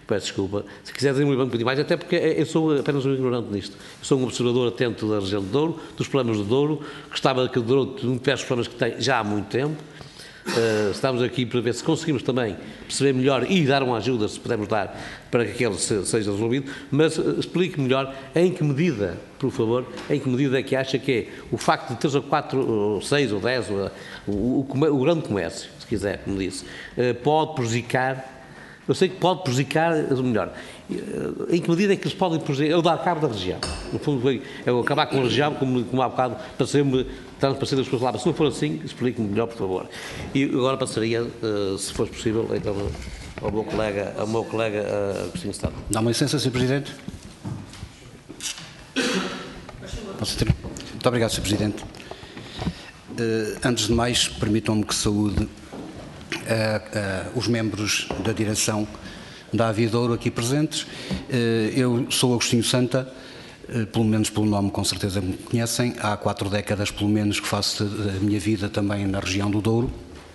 peço desculpa, se quiser dizer um bocadinho mais, até porque eu sou apenas um ignorante nisto. Eu sou um observador atento da região do Douro, dos problemas do Douro, gostava que o Douro tivesse os problemas que tem já há muito tempo. Uh, estamos aqui para ver se conseguimos também perceber melhor e dar uma ajuda, se pudermos dar, para que aquele se, seja resolvido, mas uh, explique melhor em que medida, por favor, em que medida é que acha que é o facto de três ou quatro, ou seis ou dez, o, o, o, o grande comércio, se quiser, como disse, uh, pode prejudicar, eu sei que pode prejudicar, melhor, uh, em que medida é que eles podem prejudicar, é o dar cabo da região, no fundo é o acabar com a região, como, como há bocado, para ser-me transparecer as suas palavras. Se não for assim, explique-me melhor, por favor. E agora passaria, uh, se for possível, então, ao meu colega, ao meu colega uh, Agostinho Santo. Dá-me licença, senhor Presidente. Posso ter? Muito obrigado, senhor Presidente. Uh, antes de mais, permitam-me que saúde uh, uh, os membros da direção da Avidouro aqui presentes. Uh, eu sou Agostinho Santa. Pelo menos pelo nome, com certeza me conhecem. Há quatro décadas, pelo menos, que faço a minha vida também na região do Douro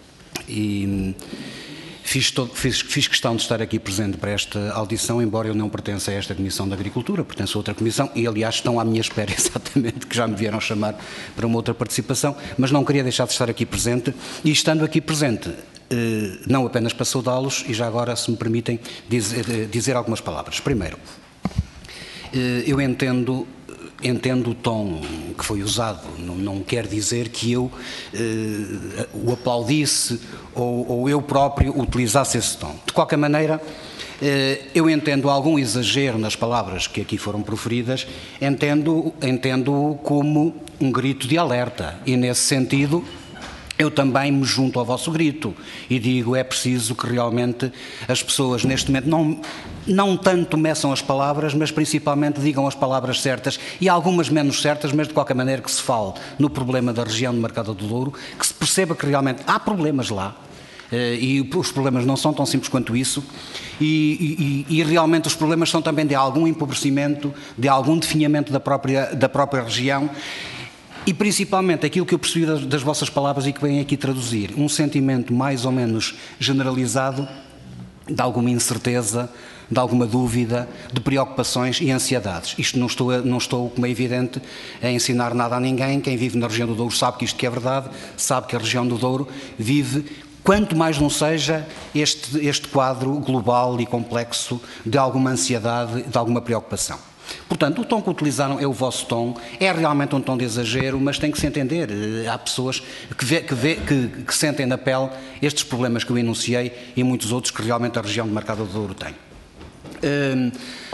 e fiz, todo, fiz, fiz questão de estar aqui presente para esta audição, embora eu não pertença a esta Comissão de Agricultura, pertenço a outra comissão e, aliás, estão à minha espera exatamente, que já me vieram chamar para uma outra participação, mas não queria deixar de estar aqui presente e, estando aqui presente, não apenas para saudá-los e já agora, se me permitem, dizer, dizer algumas palavras. Primeiro, eu entendo, entendo o tom que foi usado, não, não quer dizer que eu eh, o aplaudisse ou, ou eu próprio utilizasse esse tom. De qualquer maneira, eh, eu entendo algum exagero nas palavras que aqui foram proferidas, entendo, entendo como um grito de alerta e, nesse sentido, eu também me junto ao vosso grito e digo, é preciso que realmente as pessoas neste momento não, não tanto meçam as palavras, mas principalmente digam as palavras certas e algumas menos certas, mas de qualquer maneira que se fale no problema da região do Mercado do Douro, que se perceba que realmente há problemas lá e os problemas não são tão simples quanto isso e, e, e realmente os problemas são também de algum empobrecimento, de algum definhamento da própria, da própria região. E principalmente aquilo que eu percebi das, das vossas palavras e que venho aqui traduzir, um sentimento mais ou menos generalizado de alguma incerteza, de alguma dúvida, de preocupações e ansiedades. Isto não estou, a, não estou, como é evidente, a ensinar nada a ninguém. Quem vive na região do Douro sabe que isto que é verdade, sabe que a região do Douro vive, quanto mais não seja, este, este quadro global e complexo de alguma ansiedade, de alguma preocupação. Portanto, o tom que utilizaram é o vosso tom, é realmente um tom de exagero, mas tem que se entender. Há pessoas que, vê, que, vê, que, que sentem na pele estes problemas que eu enunciei e muitos outros que realmente a região do Mercado do Douro tem. Hum,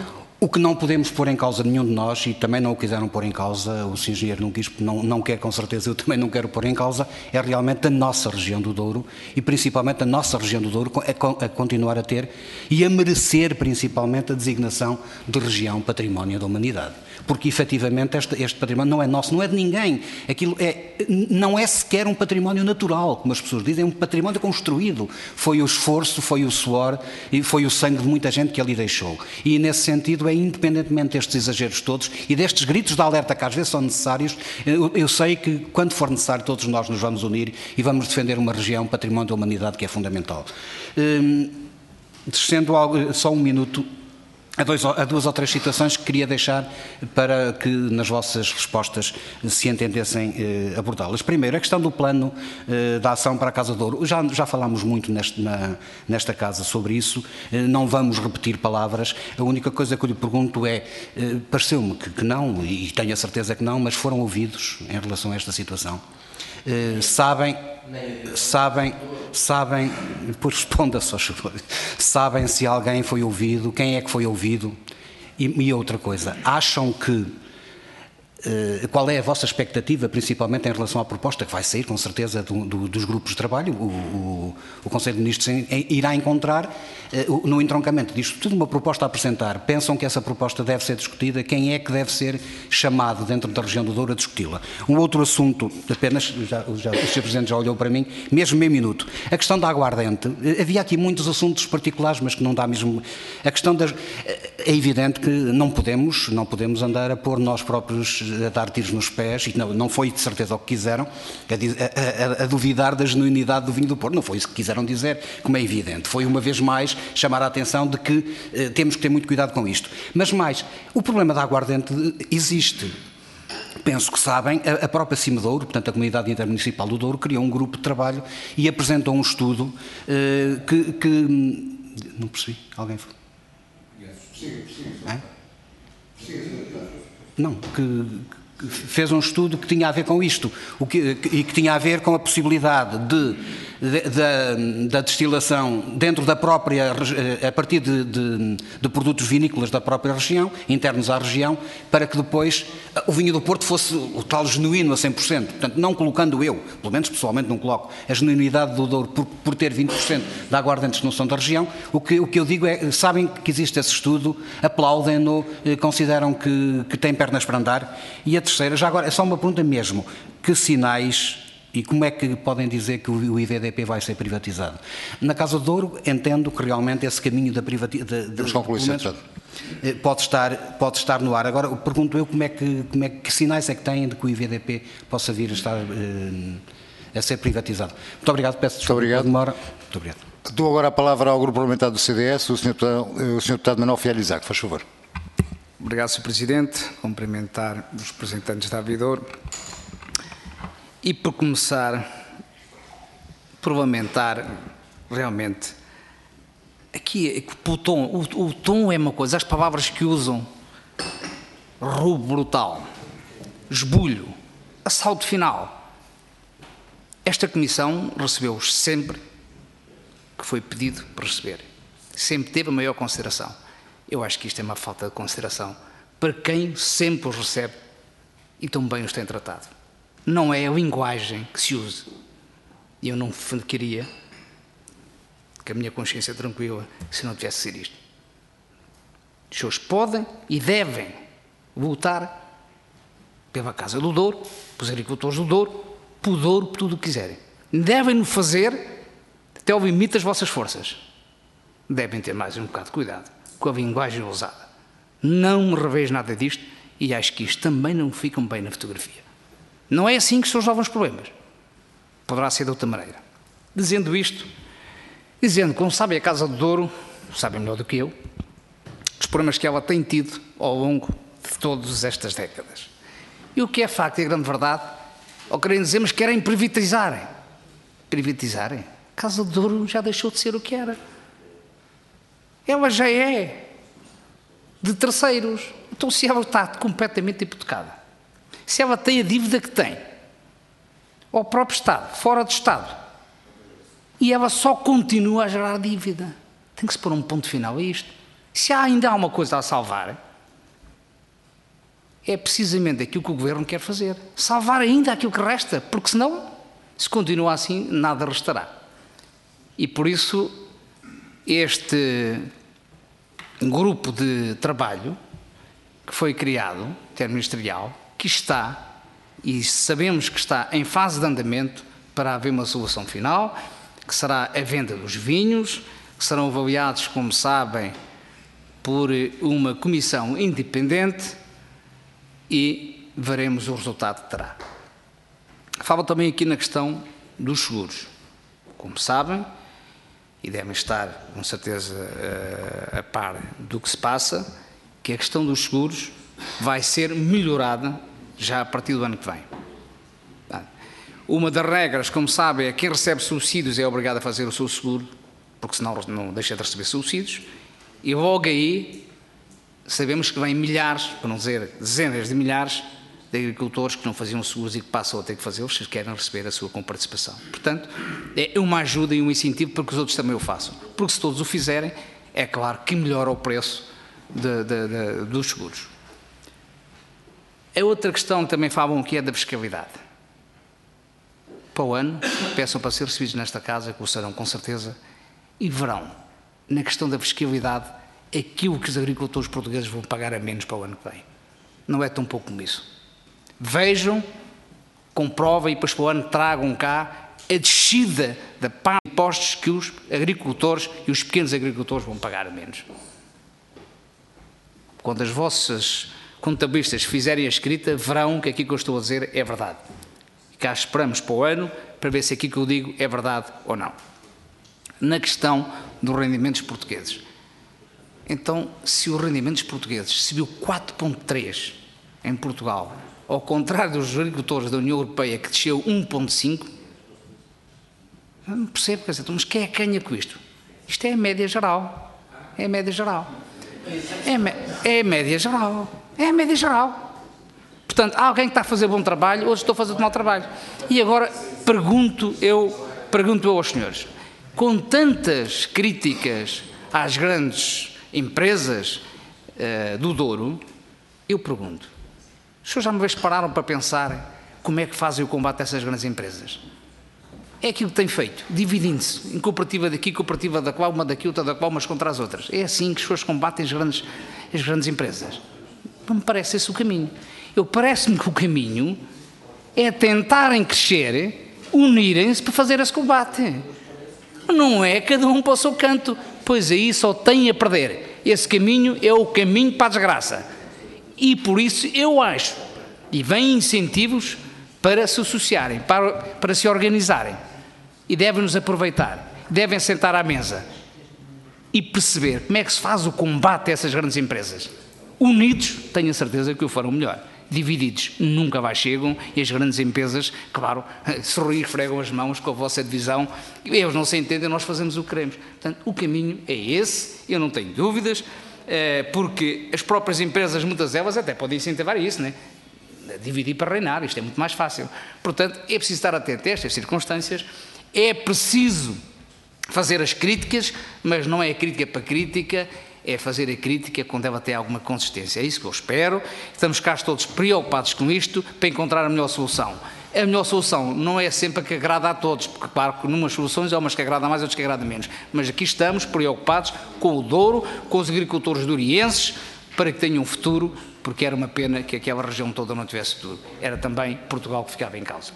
o que não podemos pôr em causa nenhum de nós, e também não o quiseram pôr em causa, o senhor Engenheiro não quis, não, não quer com certeza, eu também não quero pôr em causa, é realmente a nossa região do Douro e principalmente a nossa região do Douro a, a continuar a ter e a merecer principalmente a designação de região património da humanidade. Porque efetivamente este, este património não é nosso, não é de ninguém. Aquilo é, não é sequer um património natural, como as pessoas dizem, é um património construído. Foi o esforço, foi o suor e foi o sangue de muita gente que ali deixou. E nesse sentido é independentemente destes exageros todos e destes gritos de alerta que às vezes são necessários, eu, eu sei que quando for necessário todos nós nos vamos unir e vamos defender uma região, património da humanidade que é fundamental. Hum, descendo só um minuto, há, dois, há duas ou três situações que queria deixar para que nas vossas respostas se entendessem eh, abordá-las. Primeiro, a questão do plano eh, da ação para a Casa de Ouro. Já, já falámos muito neste, na, nesta casa sobre isso, eh, não vamos repetir palavras. A única coisa que eu lhe pergunto é, eh, pareceu-me que, que não, e tenho a certeza que não, mas foram ouvidos em relação a esta situação. Uh, sabem, sabem, sabem, depois responda só, sabem se alguém foi ouvido, quem é que foi ouvido e, e outra coisa, acham que Uh, qual é a vossa expectativa, principalmente em relação à proposta que vai sair, com certeza, do, do, dos grupos de trabalho? O, o, o Conselho de Ministros irá encontrar, uh, no entroncamento disto tudo, uma proposta a apresentar. Pensam que essa proposta deve ser discutida? Quem é que deve ser chamado dentro da região do Douro a discuti-la? Um outro assunto, apenas, já, já, o senhor Presidente já olhou para mim, mesmo meio minuto. A questão da aguardente. Havia aqui muitos assuntos particulares, mas que não dá mesmo... A questão das... É evidente que não podemos, não podemos andar a pôr nós próprios a dar tiros nos pés, e não, não foi de certeza o que quiseram, a, a, a duvidar da genuinidade do vinho do Porto. Não foi isso que quiseram dizer, como é evidente. Foi, uma vez mais, chamar a atenção de que eh, temos que ter muito cuidado com isto. Mas mais, o problema da aguardente existe. Penso que sabem, a própria Cimedouro, portanto a Comunidade Intermunicipal do Douro, criou um grupo de trabalho e apresentou um estudo uh, que, que... Não percebi? Alguém falou? Não, que, que fez um estudo que tinha a ver com isto o que, e que tinha a ver com a possibilidade de, de, de, da destilação dentro da própria, a partir de, de, de produtos vinícolas da própria região, internos à região, para que depois o vinho do Porto fosse o tal genuíno a cem por cento. Portanto, não colocando eu, pelo menos pessoalmente não coloco, a genuinidade do Douro por, por ter vinte por cento de aguardentes que não são da região. O que, o que eu digo é, sabem que existe esse estudo, aplaudem-no, consideram que, que tem pernas para andar. E a terceira, já agora, é só uma pergunta mesmo, que sinais e como é que podem dizer que o I V D P vai ser privatizado? Na Casa do Douro, entendo que realmente esse caminho da privatização pode estar, pode estar no ar. Agora, pergunto eu como é que, como é, que sinais é que têm de que o I V D P possa vir a estar eh, a ser privatizado. Muito obrigado, peço desculpa pela demora. Muito obrigado. Dou agora a palavra ao Grupo Parlamentar do C D S, o senhor o senhor Deputado Manuel Fialho Isaac, faz favor. Obrigado, senhor Presidente. Cumprimentar os representantes da Avidouro. E por começar, por lamentar, realmente, aqui o tom, o, o tom é uma coisa, as palavras que usam, roubo brutal, esbulho, assalto final. Esta Comissão recebeu-os sempre que foi pedido para receber. Sempre teve a maior consideração. Eu acho que isto é uma falta de consideração para quem sempre os recebe e tão bem os tem tratado. Não é a linguagem que se usa. E eu não queria que a minha consciência tranquila se não tivesse sido isto. Os senhores podem e devem lutar pela Casa do Douro, pelos agricultores do Douro, pelo Douro, por tudo o que quiserem. Devem-no fazer até ao limite das vossas forças. Devem ter mais um bocado de cuidado com a linguagem usada. Não me revejo nada disto e acho que isto também não fica bem na fotografia. Não é assim que se resolvem os problemas. Poderá ser de outra maneira. Dizendo isto, dizendo, como sabem, a Casa do Douro, sabem melhor do que eu, os problemas que ela tem tido ao longo de todas estas décadas. E o que é facto e a grande verdade, ou querem dizer, mas querem privatizarem. Privatizarem? A Casa do Douro já deixou de ser o que era. Ela já é de terceiros. Então, se ela está completamente hipotecada, se ela tem a dívida que tem, ao próprio Estado, fora do Estado, e ela só continua a gerar dívida, tem que se pôr um ponto final a isto. Se há ainda há uma coisa a salvar, é precisamente aquilo que o Governo quer fazer. Salvar ainda aquilo que resta, porque senão, se continua assim, nada restará. E por isso, este grupo de trabalho que foi criado, interministerial, que está, e sabemos que está em fase de andamento para haver uma solução final, que será a venda dos vinhos, que serão avaliados, como sabem, por uma comissão independente e veremos o resultado que terá. Falo também aqui na questão dos seguros. Como sabem, e devem estar, com certeza, a par do que se passa, que a questão dos seguros vai ser melhorada já a partir do ano que vem. Uma das regras, como sabem, é que quem recebe subsídios é obrigado a fazer o seu seguro, porque senão não deixa de receber subsídios, e logo aí sabemos que vêm milhares, para não dizer dezenas de milhares, de agricultores que não faziam seguros e que passam a ter que fazê-los se querem receber a sua comparticipação. Portanto, é uma ajuda e um incentivo para que os outros também o façam. Porque se todos o fizerem, é claro que melhora o preço de, de, de, dos seguros. A outra questão que também falam aqui é da fiscalidade. Para o ano, peçam para ser recebidos nesta casa, que o serão com certeza, e verão, na questão da fiscalidade, aquilo que os agricultores portugueses vão pagar a menos para o ano que vem. Não é tão pouco como isso. Vejam, comprovem e depois para o ano tragam cá a descida da parte de impostos que os agricultores e os pequenos agricultores vão pagar a menos. Quando as vossas, contabilistas fizerem a escrita verão que aquilo que eu estou a dizer é verdade. E cá esperamos para o ano para ver se aquilo que eu digo é verdade ou não. Na questão dos rendimentos portugueses. Então, se os rendimentos portugueses subiu quatro vírgula três em Portugal, ao contrário dos agricultores da União Europeia que desceu um vírgula cinco, eu não percebo, quer dizer, mas quem é que ganha com isto? Isto é a média geral. É a média geral. É, me, é a média geral. É a média geral. Portanto, há alguém que está a fazer bom trabalho, outros estão a fazer mau trabalho. E agora pergunto eu, pergunto eu aos senhores, com tantas críticas às grandes empresas uh, do Douro, eu pergunto, os senhores já uma vez pararam para pensar como é que fazem o combate a essas grandes empresas? É aquilo que tem feito, dividindo-se em cooperativa daqui, cooperativa da qual, uma daqui, outra da qual, umas contra as outras. É assim que as pessoas combatem as grandes, as grandes empresas. Não me parece esse o caminho. Eu parece-me que o caminho é tentarem crescer, unirem-se para fazer esse combate. Não é cada um para o seu canto, pois aí só tem a perder. Esse caminho é o caminho para a desgraça. E por isso eu acho, e vêm incentivos para se associarem, para, para se organizarem. E devem-nos aproveitar, devem sentar à mesa e perceber como é que se faz o combate a essas grandes empresas. Unidos, tenho a certeza que o farão melhor. Divididos, nunca vai chegam, e as grandes empresas, claro, sorriem, esfregam as mãos com a vossa divisão, eles não se entendem, nós fazemos o que queremos. Portanto, o caminho é esse, eu não tenho dúvidas, porque as próprias empresas, muitas delas, até podem incentivar isso, não é? Dividir para reinar, isto é muito mais fácil. Portanto, é preciso estar atento a estas circunstâncias, é preciso fazer as críticas, mas não é a crítica para crítica, é fazer a crítica quando ela tem alguma consistência. É isso que eu espero. Estamos cá todos preocupados com isto para encontrar a melhor solução. A melhor solução não é sempre a que agrada a todos, porque claro que numas soluções há umas que agradam mais, outras que agradam menos. Mas aqui estamos preocupados com o Douro, com os agricultores dourienses, para que tenham um futuro, porque era uma pena que aquela região toda não tivesse futuro. Era também Portugal que ficava em causa.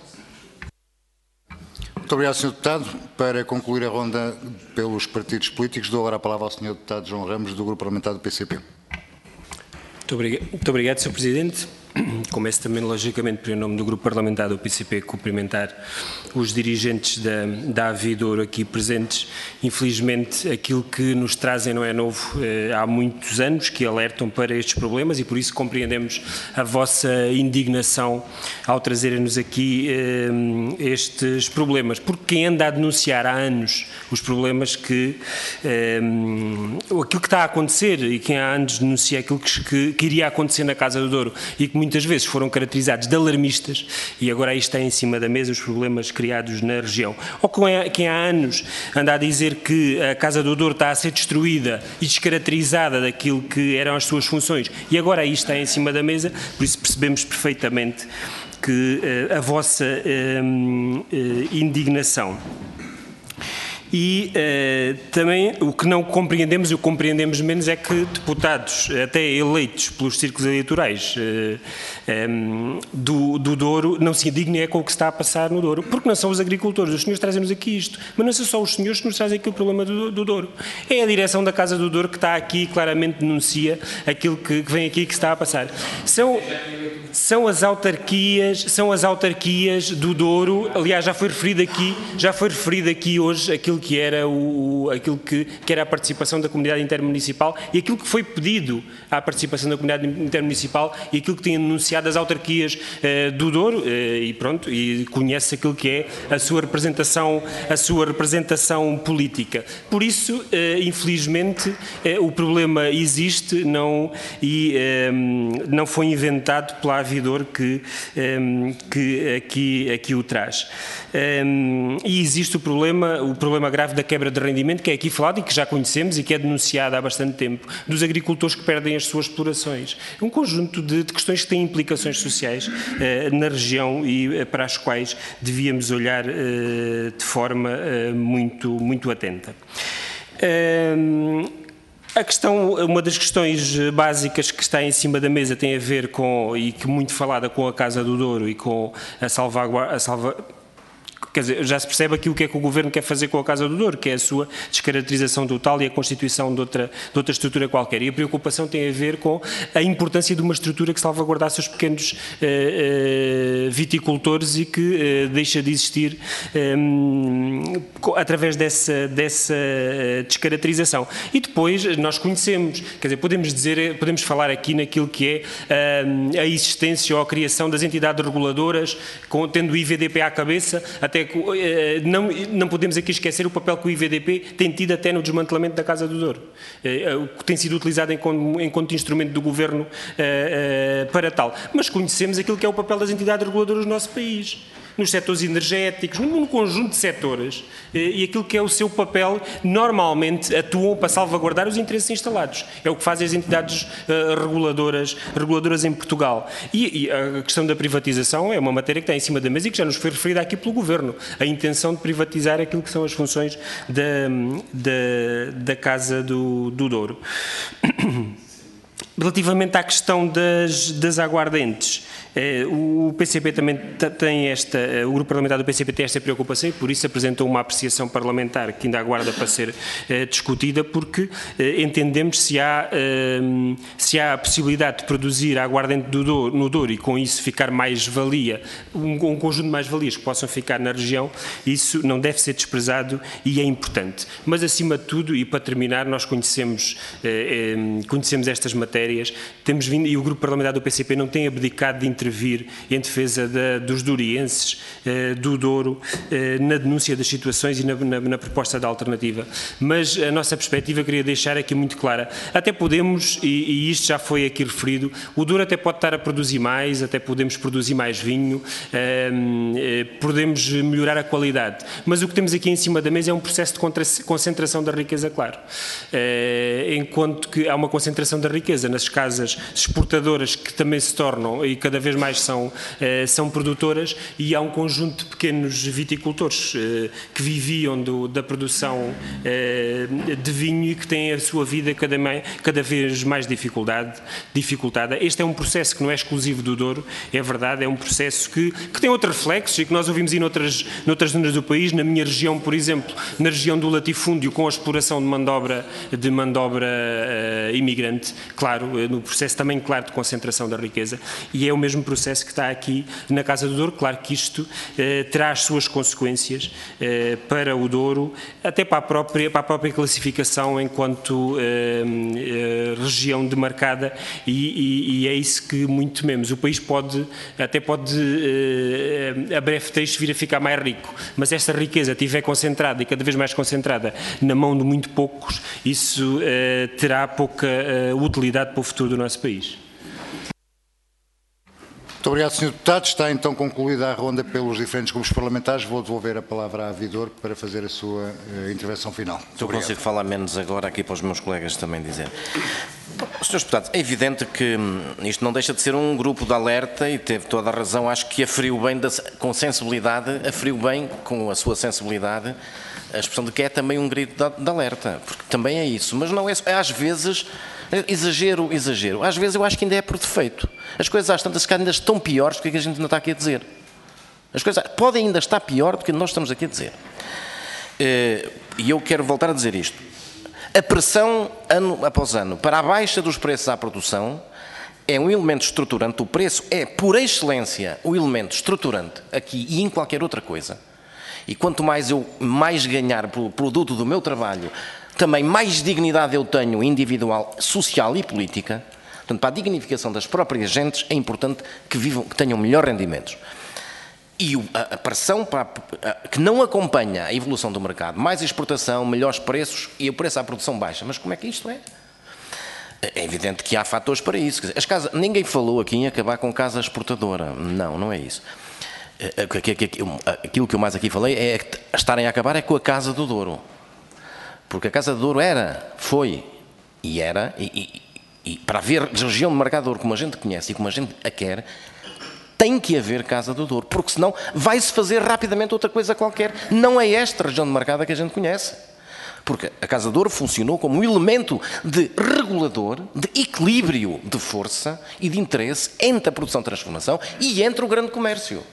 Muito obrigado, senhor Deputado. Para concluir a ronda pelos partidos políticos, dou agora a palavra ao senhor Deputado João Ramos, do Grupo Parlamentar do P C P. Muito obrigado, muito obrigado senhor Presidente. Começo também, logicamente, por em nome do Grupo Parlamentar do P C P, cumprimentar os dirigentes da, da Avidouro aqui presentes. Infelizmente, aquilo que nos trazem não é novo. Eh, há muitos anos que alertam para estes problemas e, por isso, compreendemos a vossa indignação ao trazerem-nos aqui eh, estes problemas. Porque quem anda a denunciar há anos os problemas que... Eh, aquilo que está a acontecer e quem há anos denuncia aquilo que, que, que iria acontecer na Casa do Douro e que muitas vezes foram caracterizados de alarmistas, e agora aí está em cima da mesa os problemas criados na região. Ou quem há anos anda a dizer que a Casa do Douro está a ser destruída e descaracterizada daquilo que eram as suas funções, e agora aí está em cima da mesa, por isso percebemos perfeitamente que uh, a vossa uh, uh, indignação. E uh, também o que não compreendemos, e o que compreendemos menos, é que deputados, até eleitos pelos círculos eleitorais uh, um, do, do Douro, não se indignem é com o que está a passar no Douro, porque não são os agricultores. Os senhores trazem-nos aqui isto, mas não são só os senhores que nos trazem aqui o problema do, do Douro. É a direção da Casa do Douro que está aqui e claramente denuncia aquilo que, que vem aqui que está a passar. São, são as autarquias, são as autarquias do Douro, aliás, já foi referido aqui, já foi referido aqui hoje aquilo que era, o, aquilo que, que era a participação da comunidade intermunicipal e aquilo que foi pedido à participação da comunidade intermunicipal e aquilo que tinham denunciado as autarquias eh, do Douro eh, e pronto, e conhece aquilo que é a sua representação, a sua representação política. Por isso, eh, infelizmente, eh, o problema existe não, e eh, não foi inventado pela Avidouro que, eh, que aqui, aqui o traz. Eh, e existe o problema, o problema grave da quebra de rendimento, que é aqui falado e que já conhecemos e que é denunciado há bastante tempo, dos agricultores que perdem as suas explorações. Um conjunto de, de questões que têm implicações sociais eh, na região e eh, para as quais devíamos olhar eh, de forma eh, muito, muito atenta. Eh, A questão, uma das questões básicas que está em cima da mesa tem a ver com, e que muito falada com a Casa do Douro e com a salvaguarda, a salva, quer dizer, já se percebe aqui o que é que o Governo quer fazer com a Casa do Douro, que é a sua descaracterização total e a constituição de outra, de outra estrutura qualquer. E a preocupação tem a ver com a importância de uma estrutura que salvaguardasse os pequenos uh, uh, viticultores e que uh, deixa de existir um, através dessa, dessa descaracterização. E depois nós conhecemos, quer dizer, podemos dizer, podemos falar aqui naquilo que é um, a existência ou a criação das entidades reguladoras, com, tendo o I V D P à cabeça, até que, uh, não, não podemos aqui esquecer o papel que o I V D P tem tido até no desmantelamento da Casa do Douro, uh, que tem sido utilizado enquanto, enquanto instrumento do Governo uh, uh, para tal. Mas conhecemos aquilo que é o papel das entidades reguladoras no nosso país, nos setores energéticos, num conjunto de setores, e aquilo que é o seu papel, normalmente atuam para salvaguardar os interesses instalados. É o que fazem as entidades uh, reguladoras, reguladoras em Portugal. E, e a questão da privatização é uma matéria que está em cima da mesa e que já nos foi referida aqui pelo Governo. A intenção de privatizar aquilo que são as funções da, da, da Casa do, do Douro. Relativamente à questão das, das aguardentes, eh, o P C P também tem esta, o Grupo Parlamentar do P C P tem esta preocupação e por isso apresentou uma apreciação parlamentar que ainda aguarda para ser eh, discutida, porque eh, entendemos se há, eh, se há a possibilidade de produzir aguardente do Douro, no Douro e com isso ficar mais valia, um, um conjunto de mais-valias que possam ficar na região, isso não deve ser desprezado e é importante. Mas acima de tudo, e para terminar, nós conhecemos, eh, eh, conhecemos estas matérias. Temos vindo, e o Grupo Parlamentar do P C P não tem abdicado de intervir em defesa da, dos dourienses, eh, do Douro, eh, na denúncia das situações e na, na, na proposta da alternativa. Mas a nossa perspectiva queria deixar aqui muito clara. Até podemos, e, e isto já foi aqui referido, o Douro até pode estar a produzir mais, até podemos produzir mais vinho, eh, eh, podemos melhorar a qualidade. Mas o que temos aqui em cima da mesa é um processo de concentração da riqueza, claro. Eh, enquanto que há uma concentração da riqueza nas casas exportadoras que também se tornam e cada vez mais são, eh, são produtoras, e há um conjunto de pequenos viticultores eh, que viviam do, da produção eh, de vinho e que têm a sua vida cada, mais, cada vez mais dificuldade, dificultada. Este é um processo que não é exclusivo do Douro, é verdade, é um processo que, que tem outros reflexos e que nós ouvimos em noutras, noutras zonas do país. Na minha região, por exemplo, na região do latifúndio, com a exploração de mão de obra, de mão de obra uh, imigrante, claro, no processo também claro de concentração da riqueza, e é o mesmo processo que está aqui na Casa do Douro. Claro que isto eh, terá as suas consequências eh, para o Douro, até para a própria, para a própria classificação enquanto eh, eh, região demarcada, e, e, e é isso que muito tememos. O país pode, até pode eh, a breve texto vir a ficar mais rico, mas esta riqueza estiver concentrada e cada vez mais concentrada na mão de muito poucos, isso eh, terá pouca eh, utilidade para o futuro do nosso país. Muito obrigado, senhor Deputado. Está então concluída a ronda pelos diferentes grupos parlamentares. Vou devolver a palavra à Vidor para fazer a sua uh, intervenção final. Muito Eu obrigado. consigo falar menos agora aqui para os meus colegas também dizer. senhores Deputados, é evidente que isto não deixa de ser um grupo de alerta e teve toda a razão. Acho que aferiu bem, da, com sensibilidade, aferiu bem com a sua sensibilidade a expressão de que é também um grito de, de alerta, porque também é isso. Mas não é, é às vezes... Exagero, exagero. Às vezes eu acho que ainda é por defeito. As coisas às tantas ainda estão piores do que a gente ainda está aqui a dizer. As coisas podem ainda estar pior do que nós estamos aqui a dizer. E eu quero voltar a dizer isto. A pressão, ano após ano, para a baixa dos preços à produção é um elemento estruturante. O preço é, por excelência, o elemento estruturante aqui e em qualquer outra coisa. E quanto mais eu mais ganhar pelo produto do meu trabalho, também mais dignidade eu tenho individual, social e política. Portanto, para a dignificação das próprias gentes é importante que, vivam, que tenham melhores rendimentos. E a, a pressão para, a, que não acompanha a evolução do mercado, mais exportação, melhores preços e o preço à produção baixa. Mas como é que isto é? É evidente que há fatores para isso. As casas, ninguém falou aqui em acabar com casa exportadora. Não, não é isso. Aquilo que eu mais aqui falei é que estarem a acabar é com a Casa do Douro. Porque a Casa do Douro era, foi e era, e, e, e para haver região de mercado de Douro como a gente conhece e como a gente a quer, tem que haver Casa do Douro, porque senão vai-se fazer rapidamente outra coisa qualquer. Não é esta região de mercado que a gente conhece. Porque a Casa do Douro funcionou como um elemento de regulador, de equilíbrio de força e de interesse entre a produção e transformação e entre o grande comércio.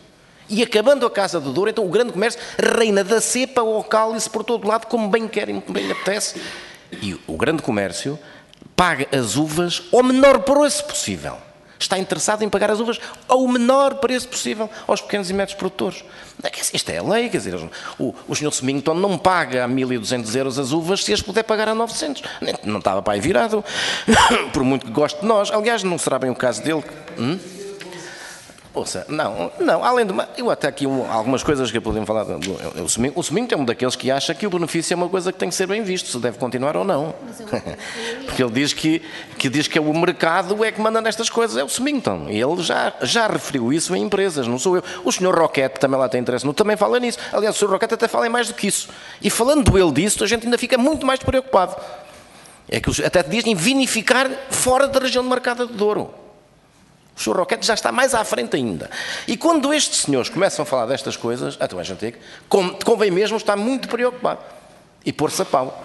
E acabando a Casa do Douro, então o grande comércio reina da cepa ao cálice por todo lado, como bem quer e bem lhe apetece. E o grande comércio paga as uvas ao menor preço possível. Está interessado em pagar as uvas ao menor preço possível aos pequenos e médios produtores. Isto é a lei, quer dizer, o, o senhor Semington não paga a mil e duzentos euros as uvas se as puder pagar a novecentos. Não estava para aí virado, por muito que goste de nós. Aliás, não será bem o caso dele. Hum? Ouça, não, não, além de... Eu até aqui um, algumas coisas que podemos falar. Do, do, o Semington, o Semington é um daqueles que acha que o benefício é uma coisa que tem que ser bem visto, se deve continuar ou não. Porque ele diz que, que, diz que é o mercado é que manda nestas coisas, é o Semington. E ele já, já referiu isso em empresas, não sou eu. O senhor Roquette também lá tem interesse, no, também fala nisso. Aliás, o senhor Roquette até fala em mais do que isso. E falando ele disso, a gente ainda fica muito mais preocupado. É que até dizem vinificar fora da região demarcada de Douro. O senhor Roquette já está mais à frente ainda. E quando estes senhores começam a falar destas coisas, então a gente tem que, convém mesmo estar muito preocupado e pôr-se a pau.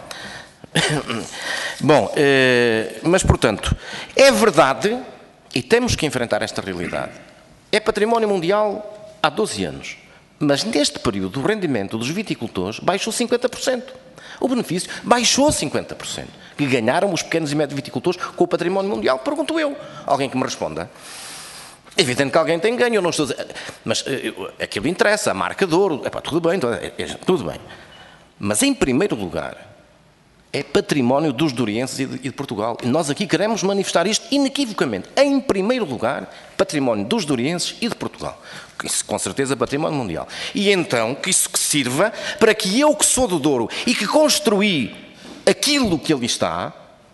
Bom, eh, mas portanto, é verdade, e temos que enfrentar esta realidade, é património mundial há doze anos, mas neste período o rendimento dos viticultores baixou cinquenta por cento. O benefício baixou cinquenta por cento. Que ganharam os pequenos e médios viticultores com o património mundial? Pergunto eu. Alguém que me responda. É evidente que alguém tem ganho, eu não estou a dizer, mas uh, aquilo interessa, a marca de Douro, epá, tudo bem, tudo, é, tudo bem. Mas em primeiro lugar, é património dos dourienses e de, e de Portugal. E nós aqui queremos manifestar isto inequivocamente. Em primeiro lugar, património dos dourienses e de Portugal. Isso, com certeza, património mundial. E então, que isso que sirva para que eu, que sou do Douro e que construí aquilo que ali está,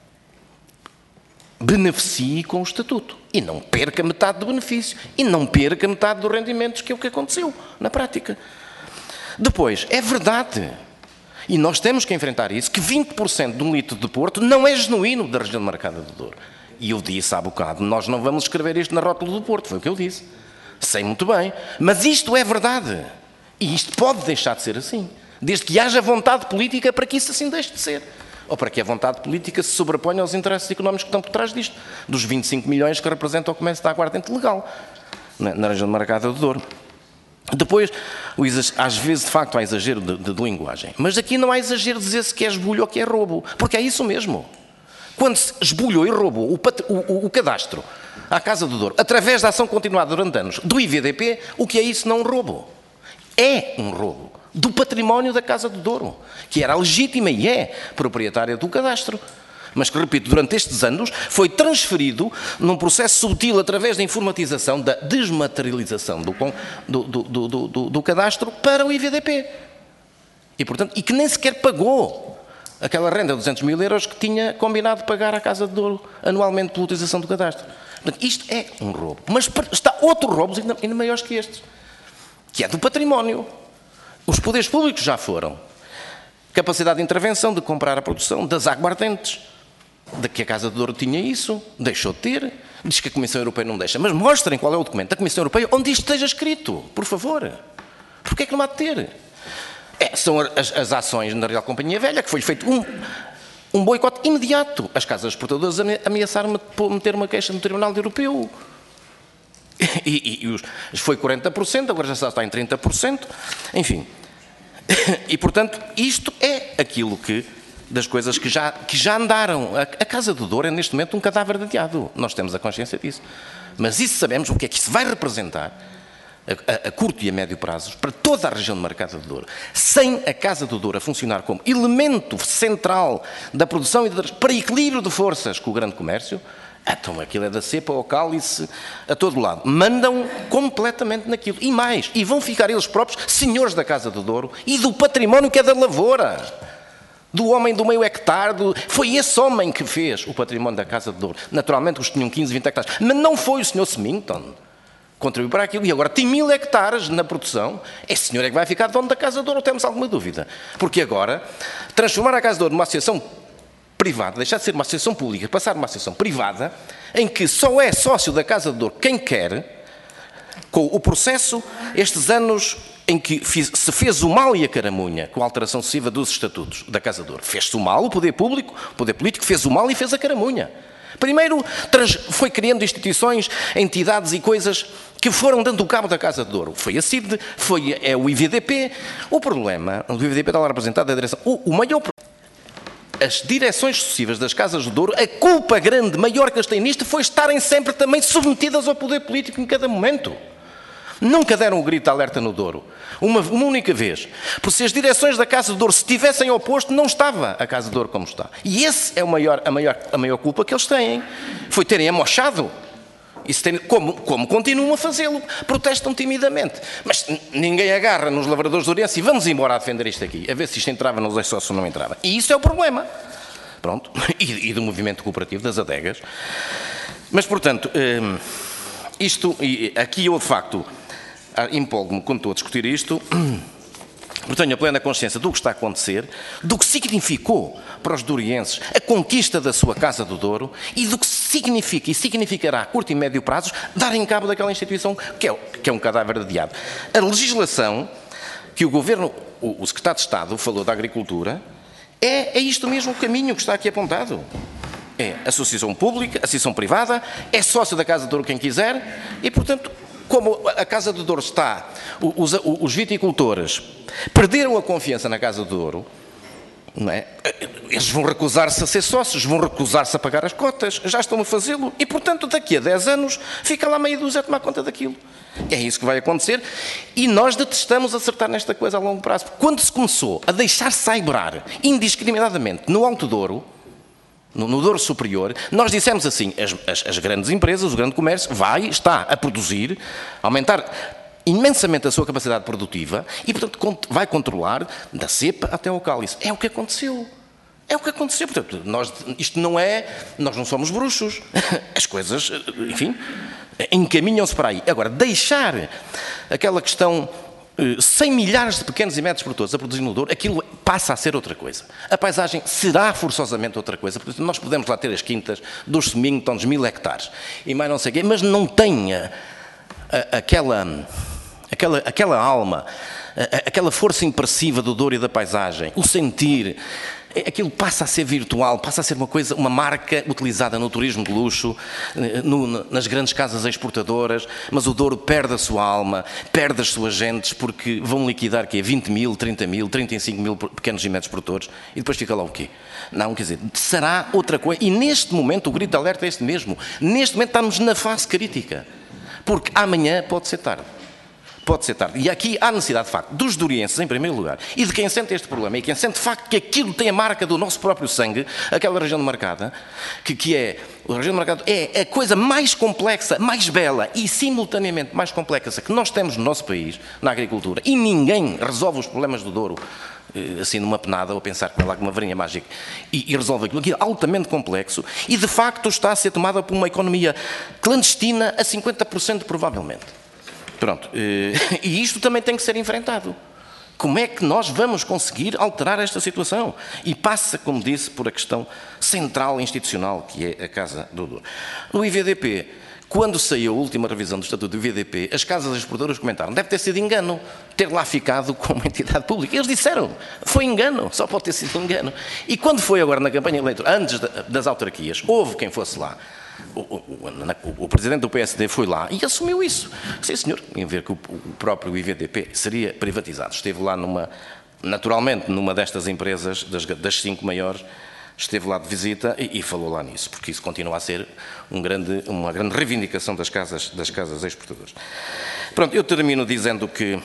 beneficie com o estatuto. E não perca metade do benefício. E não perca metade dos rendimentos, que é o que aconteceu na prática. Depois, é verdade, e nós temos que enfrentar isso, que vinte por cento de um litro de Porto não é genuíno da região demarcada de Douro. E eu disse há bocado, nós não vamos escrever isto na rótula do Porto, foi o que eu disse. Sei muito bem. Mas isto é verdade. E isto pode deixar de ser assim. Desde que haja vontade política para que isso assim deixe de ser. Ou para que a vontade política se sobreponha aos interesses económicos que estão por trás disto. Dos vinte e cinco milhões que representa o comércio da aguardente legal na, na região demarcada do Douro. Depois, às vezes, de facto, há exagero de, de, de linguagem. Mas aqui não há exagero de dizer-se que é esbulho ou que é roubo. Porque é isso mesmo. Quando se esbulhou e roubou o, o, o cadastro à Casa do Douro, através da ação continuada durante anos do I V D P, o que é isso não um roubo? É um roubo do património da Casa do Douro, que era legítima e é proprietária do cadastro. Mas que, repito, durante estes anos foi transferido num processo subtil através da informatização, da desmaterialização do, do, do, do, do, do cadastro para o I V D P. E, portanto, e que nem sequer pagou aquela renda de duzentos mil euros que tinha combinado pagar à Casa de Douro anualmente pela utilização do cadastro. Portanto, isto é um roubo. Mas está outros roubos ainda, ainda maiores que estes, que é do património. Os poderes públicos já foram. Capacidade de intervenção, de comprar a produção das aguardentes. De que a Casa de Douro tinha isso, deixou de ter. Diz que a Comissão Europeia não deixa. Mas mostrem qual é o documento da Comissão Europeia onde isto esteja escrito, por favor. Porquê é que não há de ter? É, são as, as ações na Real Companhia Velha, que foi feito um, um boicote imediato. As casas exportadoras ameaçaram meter uma queixa no Tribunal Europeu. E, e, e os, foi quarenta por cento, agora já está em trinta por cento. Enfim. E, portanto, isto é aquilo que, das coisas que já, que já andaram. A, a Casa do Douro é, neste momento, um cadáver dateado. Nós temos a consciência disso. Mas isso sabemos o que é que isso vai representar A, a, a curto e a médio prazos, para toda a região demarcada do Douro. Sem a Casa do Douro a funcionar como elemento central da produção e da, para equilíbrio de forças com o grande comércio, então aquilo é da cepa ao cálice a todo lado. Mandam completamente naquilo. E mais, e vão ficar eles próprios senhores da Casa do Douro e do património que é da lavoura. Do homem do meio hectare, do... foi esse homem que fez o património da Casa do Douro. Naturalmente, os que tinham quinze, vinte hectares. Mas não foi o senhor Semington. Contribuiu para aquilo, e agora tem mil hectares na produção. Esse senhor é que vai ficar dono da Casa de Douro, não temos alguma dúvida. Porque agora, transformar a Casa de Douro numa associação privada, deixar de ser uma associação pública, passar numa associação privada, em que só é sócio da Casa de Douro quem quer, com o processo, estes anos em que fiz, se fez o mal e a caramunha, com a alteração sucessiva dos estatutos da Casa de Douro. Fez-se o mal, o poder público, o poder político fez o mal e fez a caramunha. Primeiro, foi criando instituições, entidades e coisas que foram dando o cabo da Casa de Douro. Foi a C I D, foi é o I V D P. O problema, o I V D P está lá representado, a direção, o, o maior as direções sucessivas das Casas de Douro, a culpa grande, maior que eles têm nisto, foi estarem sempre também submetidas ao poder político em cada momento. Nunca deram o grito de alerta no Douro. Uma, uma única vez. Porque se as direções da Casa de Douro se tivessem oposto, não estava a Casa de Douro como está. E esse é o maior, a, maior, a maior culpa que eles têm. Foi terem amochado. Isso tem, como, como continuam a fazê-lo. Protestam timidamente. Mas ninguém agarra nos lavradores de Ourense e vamos embora a defender isto aqui. A ver se isto entrava nos ex-sócios ou não entrava. E isso é o problema. Pronto. E, e do movimento cooperativo, das adegas. Mas, portanto, isto, aqui eu de facto empolgo-me quando estou a discutir isto, porque tenho a plena consciência do que está a acontecer, do que significou para os dourienses a conquista da sua Casa do Douro e do que significa e significará a curto e médio prazos darem cabo daquela instituição que é, que é um cadáver adiado. A legislação que o Governo, o, o Secretário de Estado falou da Agricultura, é, é isto mesmo o caminho que está aqui apontado. É associação pública, associação privada, é sócio da Casa do Douro quem quiser e, portanto, como a Casa do Douro está, os, os viticultores perderam a confiança na Casa do Douro, não é? Eles vão recusar-se a ser sócios, vão recusar-se a pagar as cotas, já estão a fazê-lo e, portanto, daqui a dez anos fica lá meia dúzia a tomar conta daquilo. É isso que vai acontecer e nós detestamos acertar nesta coisa a longo prazo. Quando se começou a deixar saibrar indiscriminadamente no Alto Douro, No, no Douro Superior, nós dissemos assim, as, as, as grandes empresas, o grande comércio, vai, está a produzir, aumentar imensamente a sua capacidade produtiva e, portanto, vai controlar da cepa até ao cálice. É o que aconteceu. É o que aconteceu. Portanto, nós, isto não é, nós não somos bruxos. As coisas, enfim, encaminham-se para aí. Agora, deixar aquela questão cem milhares de pequenos e médios produtores a produzir no Douro, aquilo passa a ser outra coisa. A paisagem será forçosamente outra coisa. Porque nós podemos lá ter as quintas dos Semingtons, mil hectares, e mais não sei o quê, mas não tenha a, aquela, aquela, aquela alma, a, aquela força impressiva do Douro e da paisagem, o sentir. Aquilo passa a ser virtual, passa a ser uma coisa, uma marca utilizada no turismo de luxo, no, nas grandes casas exportadoras, mas o Douro perde a sua alma, perde as suas gentes, porque vão liquidar quê? vinte mil, trinta mil, trinta e cinco mil pequenos e médios produtores, e depois fica lá o quê? Não, quer dizer, será outra coisa. E neste momento o grito de alerta é este mesmo. Neste momento estamos na fase crítica, porque amanhã pode ser tarde. Pode ser tarde. E aqui há necessidade, de facto, dos dourienses, em primeiro lugar, e de quem sente este problema, e quem sente, de facto, que aquilo tem a marca do nosso próprio sangue, aquela região demarcada, que, que é, a região demarcada é a coisa mais complexa, mais bela e, simultaneamente, mais complexa que nós temos no nosso país, na agricultura, e ninguém resolve os problemas do Douro, assim, numa penada, ou a pensar que vai lá com uma varinha mágica, e, e resolve aquilo. Aquilo é altamente complexo, e, de facto, está a ser tomada por uma economia clandestina a cinquenta por cento, provavelmente. Pronto, e isto também tem que ser enfrentado. Como é que nós vamos conseguir alterar esta situação? E passa, como disse, por a questão central institucional, que é a Casa do Douro. No I V D P, quando saiu a última revisão do Estatuto do I V D P, as casas exportadoras comentaram, deve ter sido engano ter lá ficado como entidade pública. Eles disseram, foi engano, só pode ter sido engano. E quando foi agora na campanha eleitoral, antes das autarquias, houve quem fosse lá. O, o, o, o presidente do P S D foi lá e assumiu isso. Sim, senhor, em ver que o, o próprio I V D P seria privatizado. Esteve lá, numa, naturalmente, numa destas empresas, das, das cinco maiores, esteve lá de visita e, e falou lá nisso, porque isso continua a ser um grande, uma grande reivindicação das casas, das casas exportadoras. Pronto, eu termino dizendo que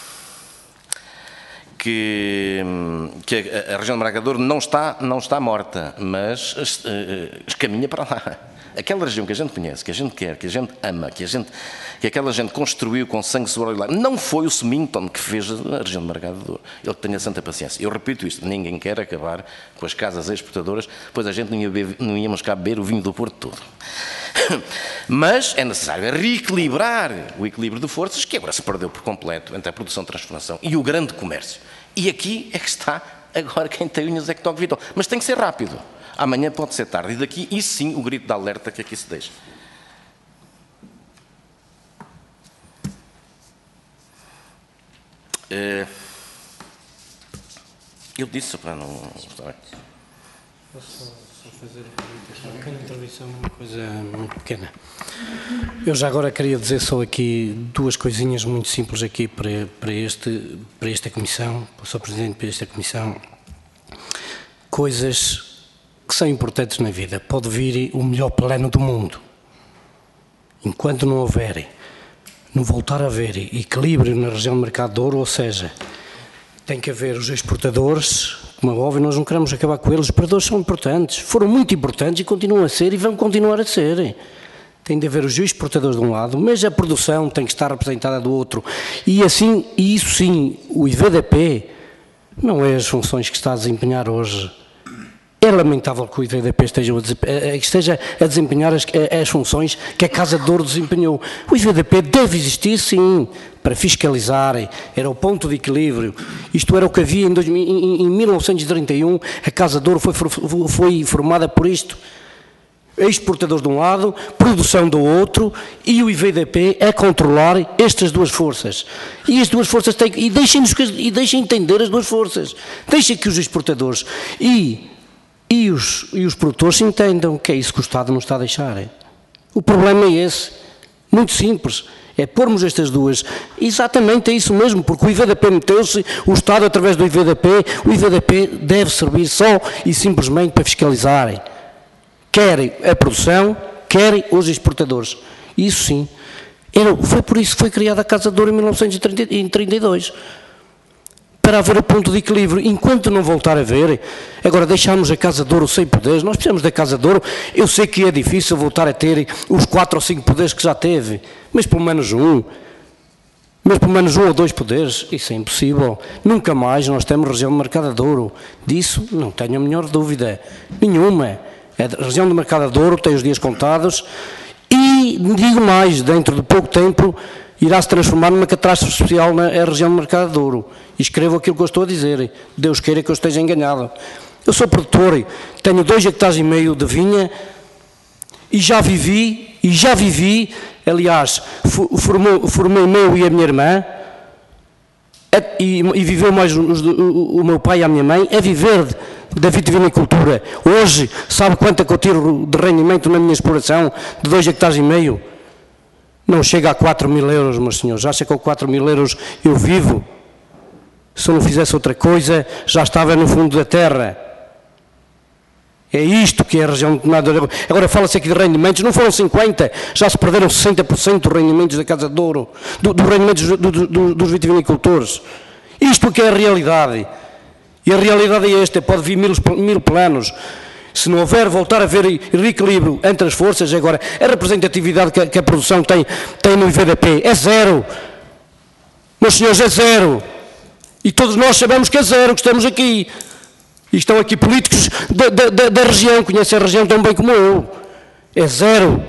que, que a, a região de Braga de Douro não está, não está morta, mas uh, caminha para lá. Aquela região que a gente conhece, que a gente quer, que a gente ama, que, a gente, que aquela gente construiu com sangue, suor e lágrimas, não foi o Semington que fez a região de Braga de Douro. Ele que tenha santa paciência. Eu repito isto, ninguém quer acabar com as casas exportadoras, pois a gente não, ia beber, não íamos cá beber o vinho do Porto todo. Mas é necessário reequilibrar o equilíbrio de forças, que agora se perdeu por completo entre a produção, transformação e o grande comércio. E aqui é que está agora quem tem unhas é que toca vital. Mas tem que ser rápido. Amanhã pode ser tarde. E daqui, e sim, o grito de alerta que aqui se deixa. Eu disse para não... Posso só fazer uma pequena intervenção, uma coisa muito pequena. Eu já agora queria dizer só aqui duas coisinhas muito simples aqui para, para, este, para esta comissão, para o senhor Presidente, para esta comissão. Coisas que são importantes na vida. Pode vir o melhor plano do mundo. Enquanto não houver, não voltar a haver equilíbrio na região do mercado de ouro, ou seja, tem que haver os exportadores, como é óbvio, nós não queremos acabar com eles, os exportadores são importantes, foram muito importantes e continuam a ser e vão continuar a ser. Tem de haver os exportadores de um lado, mas a produção tem que estar representada do outro. E assim, e isso sim, o I V D P não é as funções que está a desempenhar hoje. É lamentável que o I V D P esteja a, esteja a desempenhar as, as funções que a Casa de Ouro desempenhou. O I V D P deve existir, sim, para fiscalizar, era o ponto de equilíbrio. Isto era o que havia em, dois, em, em mil novecentos e trinta e um, a Casa de Ouro foi, foi formada por isto. Exportadores de um lado, produção do outro, e o I V D P é controlar estas duas forças. E as duas forças têm, e deixem, e deixem entender as duas forças. Deixem que os exportadores e E os, e os produtores entendam que é isso que o Estado não está a deixar. O problema é esse, muito simples, é pormos estas duas, exatamente é isso mesmo, porque o I V D P meteu-se, o Estado através do I V D P, o I V D P deve servir só e simplesmente para fiscalizarem, querem a produção, querem os exportadores, isso sim, era, foi por isso que foi criada a Casa de Ouro em mil novecentos e trinta e dois. Para haver o ponto de equilíbrio, enquanto não voltar a ver, agora deixarmos a Casa de Ouro sem poderes, nós precisamos da Casa de Ouro, eu sei que é difícil voltar a ter os quatro ou cinco poderes que já teve, mas pelo menos um, mas pelo menos um ou dois poderes, isso é impossível, nunca mais nós temos região de Mercado de Ouro, disso não tenho a menor dúvida, nenhuma, a região de Mercado de Ouro tem os dias contados e, digo mais, dentro de pouco tempo, irá se transformar numa catástrofe social na região do Mercado de Ouro. E escrevo aquilo que eu estou a dizer. Deus queira que eu esteja enganado. Eu sou produtor, tenho dois hectares e meio de vinha e já vivi, e já vivi, aliás, formou, formei meu e a minha irmã, e, e viveu mais os, o, o meu pai e a minha mãe, a viver da vitivinicultura. Hoje, sabe quanto é que eu tiro de rendimento na minha exploração de dois hectares e meio? Não chega a quatro mil euros, meus senhores. Acha que com quatro mil euros eu vivo? Se eu não fizesse outra coisa, já estava no fundo da terra. É isto que é a região de Mercado de Ouro. Agora fala-se aqui de rendimentos, não foram cinquenta, já se perderam sessenta por cento dos rendimentos da Casa de Ouro, dos do rendimentos do, do, do, dos vitivinicultores. Isto que é a realidade. E a realidade é esta, pode vir mil, mil planos. Se não houver, voltar a haver reequilíbrio entre as forças, agora, a representatividade que a, que a produção tem, tem no I V D P é zero. Meus senhores, é zero. E todos nós sabemos que é zero, que estamos aqui. E estão aqui políticos da, da, da região, conhecem a região tão bem como eu. É zero.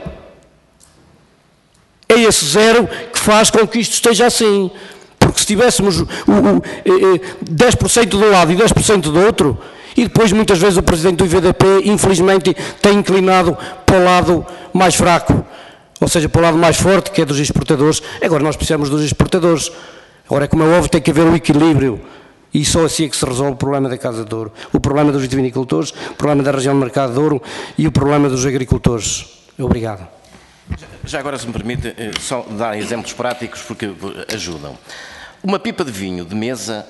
É esse zero que faz com que isto esteja assim. Porque se tivéssemos o, o, dez por cento de um lado e dez por cento do outro, e depois muitas vezes o Presidente do I V D P, infelizmente, tem inclinado para o lado mais fraco, ou seja, para o lado mais forte, que é dos exportadores. Agora nós precisamos dos exportadores. Agora, como é óbvio, tem que haver um equilíbrio. E só assim é que se resolve o problema da Casa de Ouro. O problema dos vitivinicultores, o problema da região do Mercado de Ouro e o problema dos agricultores. Obrigado. Já agora, se me permite, só dar exemplos práticos porque ajudam. Uma pipa de vinho de mesa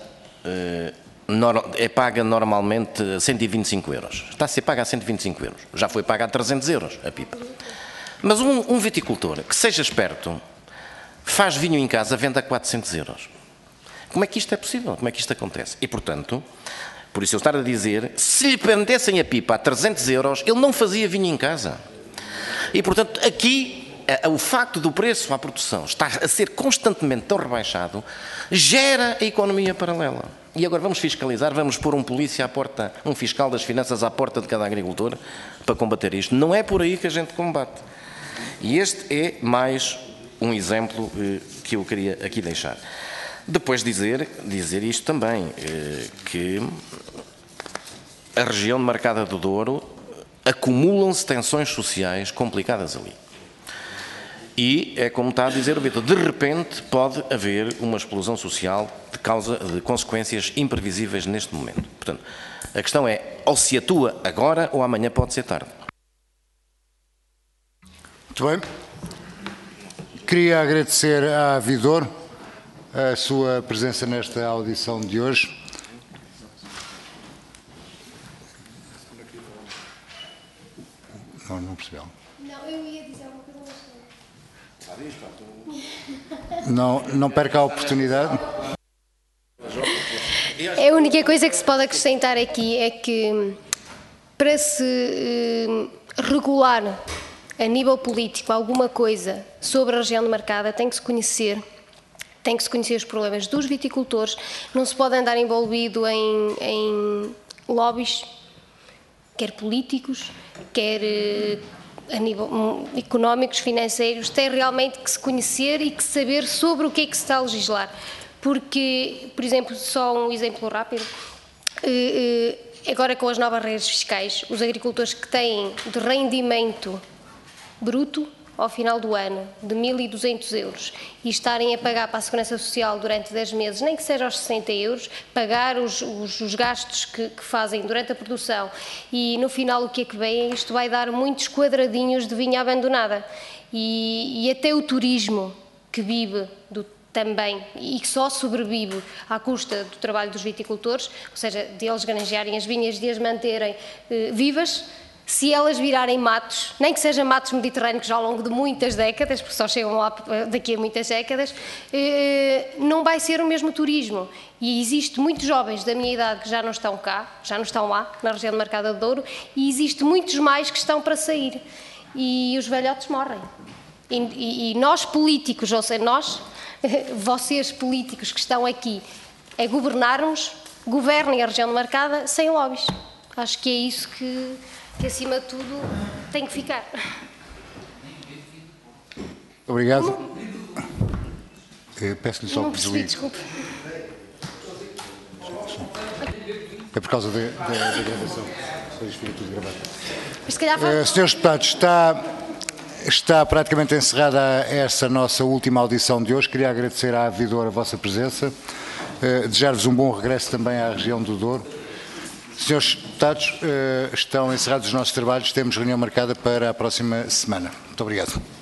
é paga normalmente a cento e vinte e cinco euros. Está a ser paga a cento e vinte e cinco euros. Já foi paga a trezentos euros a pipa. Mas um, um viticultor que seja esperto, faz vinho em casa, vende a quatrocentos euros. Como é que isto é possível? Como é que isto acontece? E, portanto, por isso eu estar a dizer, se lhe vendessem a pipa a trezentos euros, ele não fazia vinho em casa. E, portanto, aqui, o facto do preço à produção estar a ser constantemente tão rebaixado, gera a economia paralela. E agora vamos fiscalizar, vamos pôr um polícia à porta, um fiscal das finanças à porta de cada agricultor para combater isto. Não é por aí que a gente combate. E este é mais um exemplo que eu queria aqui deixar. Depois dizer, dizer isto também, que a região de Mercado do Douro acumulam-se tensões sociais complicadas ali. E é como está a dizer o Vitor, de repente pode haver uma explosão social de causa de consequências imprevisíveis neste momento. Portanto, a questão é, ou se atua agora ou amanhã pode ser tarde. Muito bem. Queria agradecer à Avidor a sua presença nesta audição de hoje. Não, não percebeu. Não, eu ia dizer uma coisa, mas não. Não perca a oportunidade. A única coisa que se pode acrescentar aqui é que, para se eh, regular a nível político alguma coisa sobre a região demarcada, tem que se conhecer, tem que se conhecer os problemas dos viticultores, não se pode andar envolvido em, em lobbies, quer políticos, quer eh, a nível um, económicos, financeiros, tem realmente que se conhecer e que saber sobre o que é que se está a legislar. Porque, por exemplo, só um exemplo rápido, eh, eh, agora com as novas regras fiscais, os agricultores que têm de rendimento bruto ao final do ano de mil e duzentos euros e estarem a pagar para a Segurança Social durante dez meses, nem que seja aos sessenta euros, pagar os, os, os gastos que, que fazem durante a produção e no final o que é que vem? Isto vai dar muitos quadradinhos de vinha abandonada e, e até o turismo que vive do também, e que só sobrevive à custa do trabalho dos viticultores, ou seja, deles granjearem as vinhas, de as manterem eh, vivas, se elas virarem matos, nem que sejam matos mediterrâneos ao longo de muitas décadas, porque só chegam lá daqui a muitas décadas, eh, não vai ser o mesmo turismo. E existe muitos jovens da minha idade que já não estão cá, já não estão lá, na região de Marcada de Douro, e existe muitos mais que estão para sair. E os velhotes morrem. E, e, e nós políticos, ou seja, nós, vocês políticos que estão aqui a governar-nos, governem a região demarcada sem lobbies. Acho que é isso que, que acima de tudo, tem que ficar. Obrigado. Peço-lhe só Não que percebi, desligue. desculpe. É por causa da, da, da gravação. Depois fica tudo gravado. Mas se calhar faz... Uh, senhores deputados, está... Está praticamente encerrada essa nossa última audição de hoje. Queria agradecer à Avidor a vossa presença, uh, desejar-vos um bom regresso também à região do Douro. Senhores deputados, uh, estão encerrados os nossos trabalhos, temos reunião marcada para a próxima semana. Muito obrigado.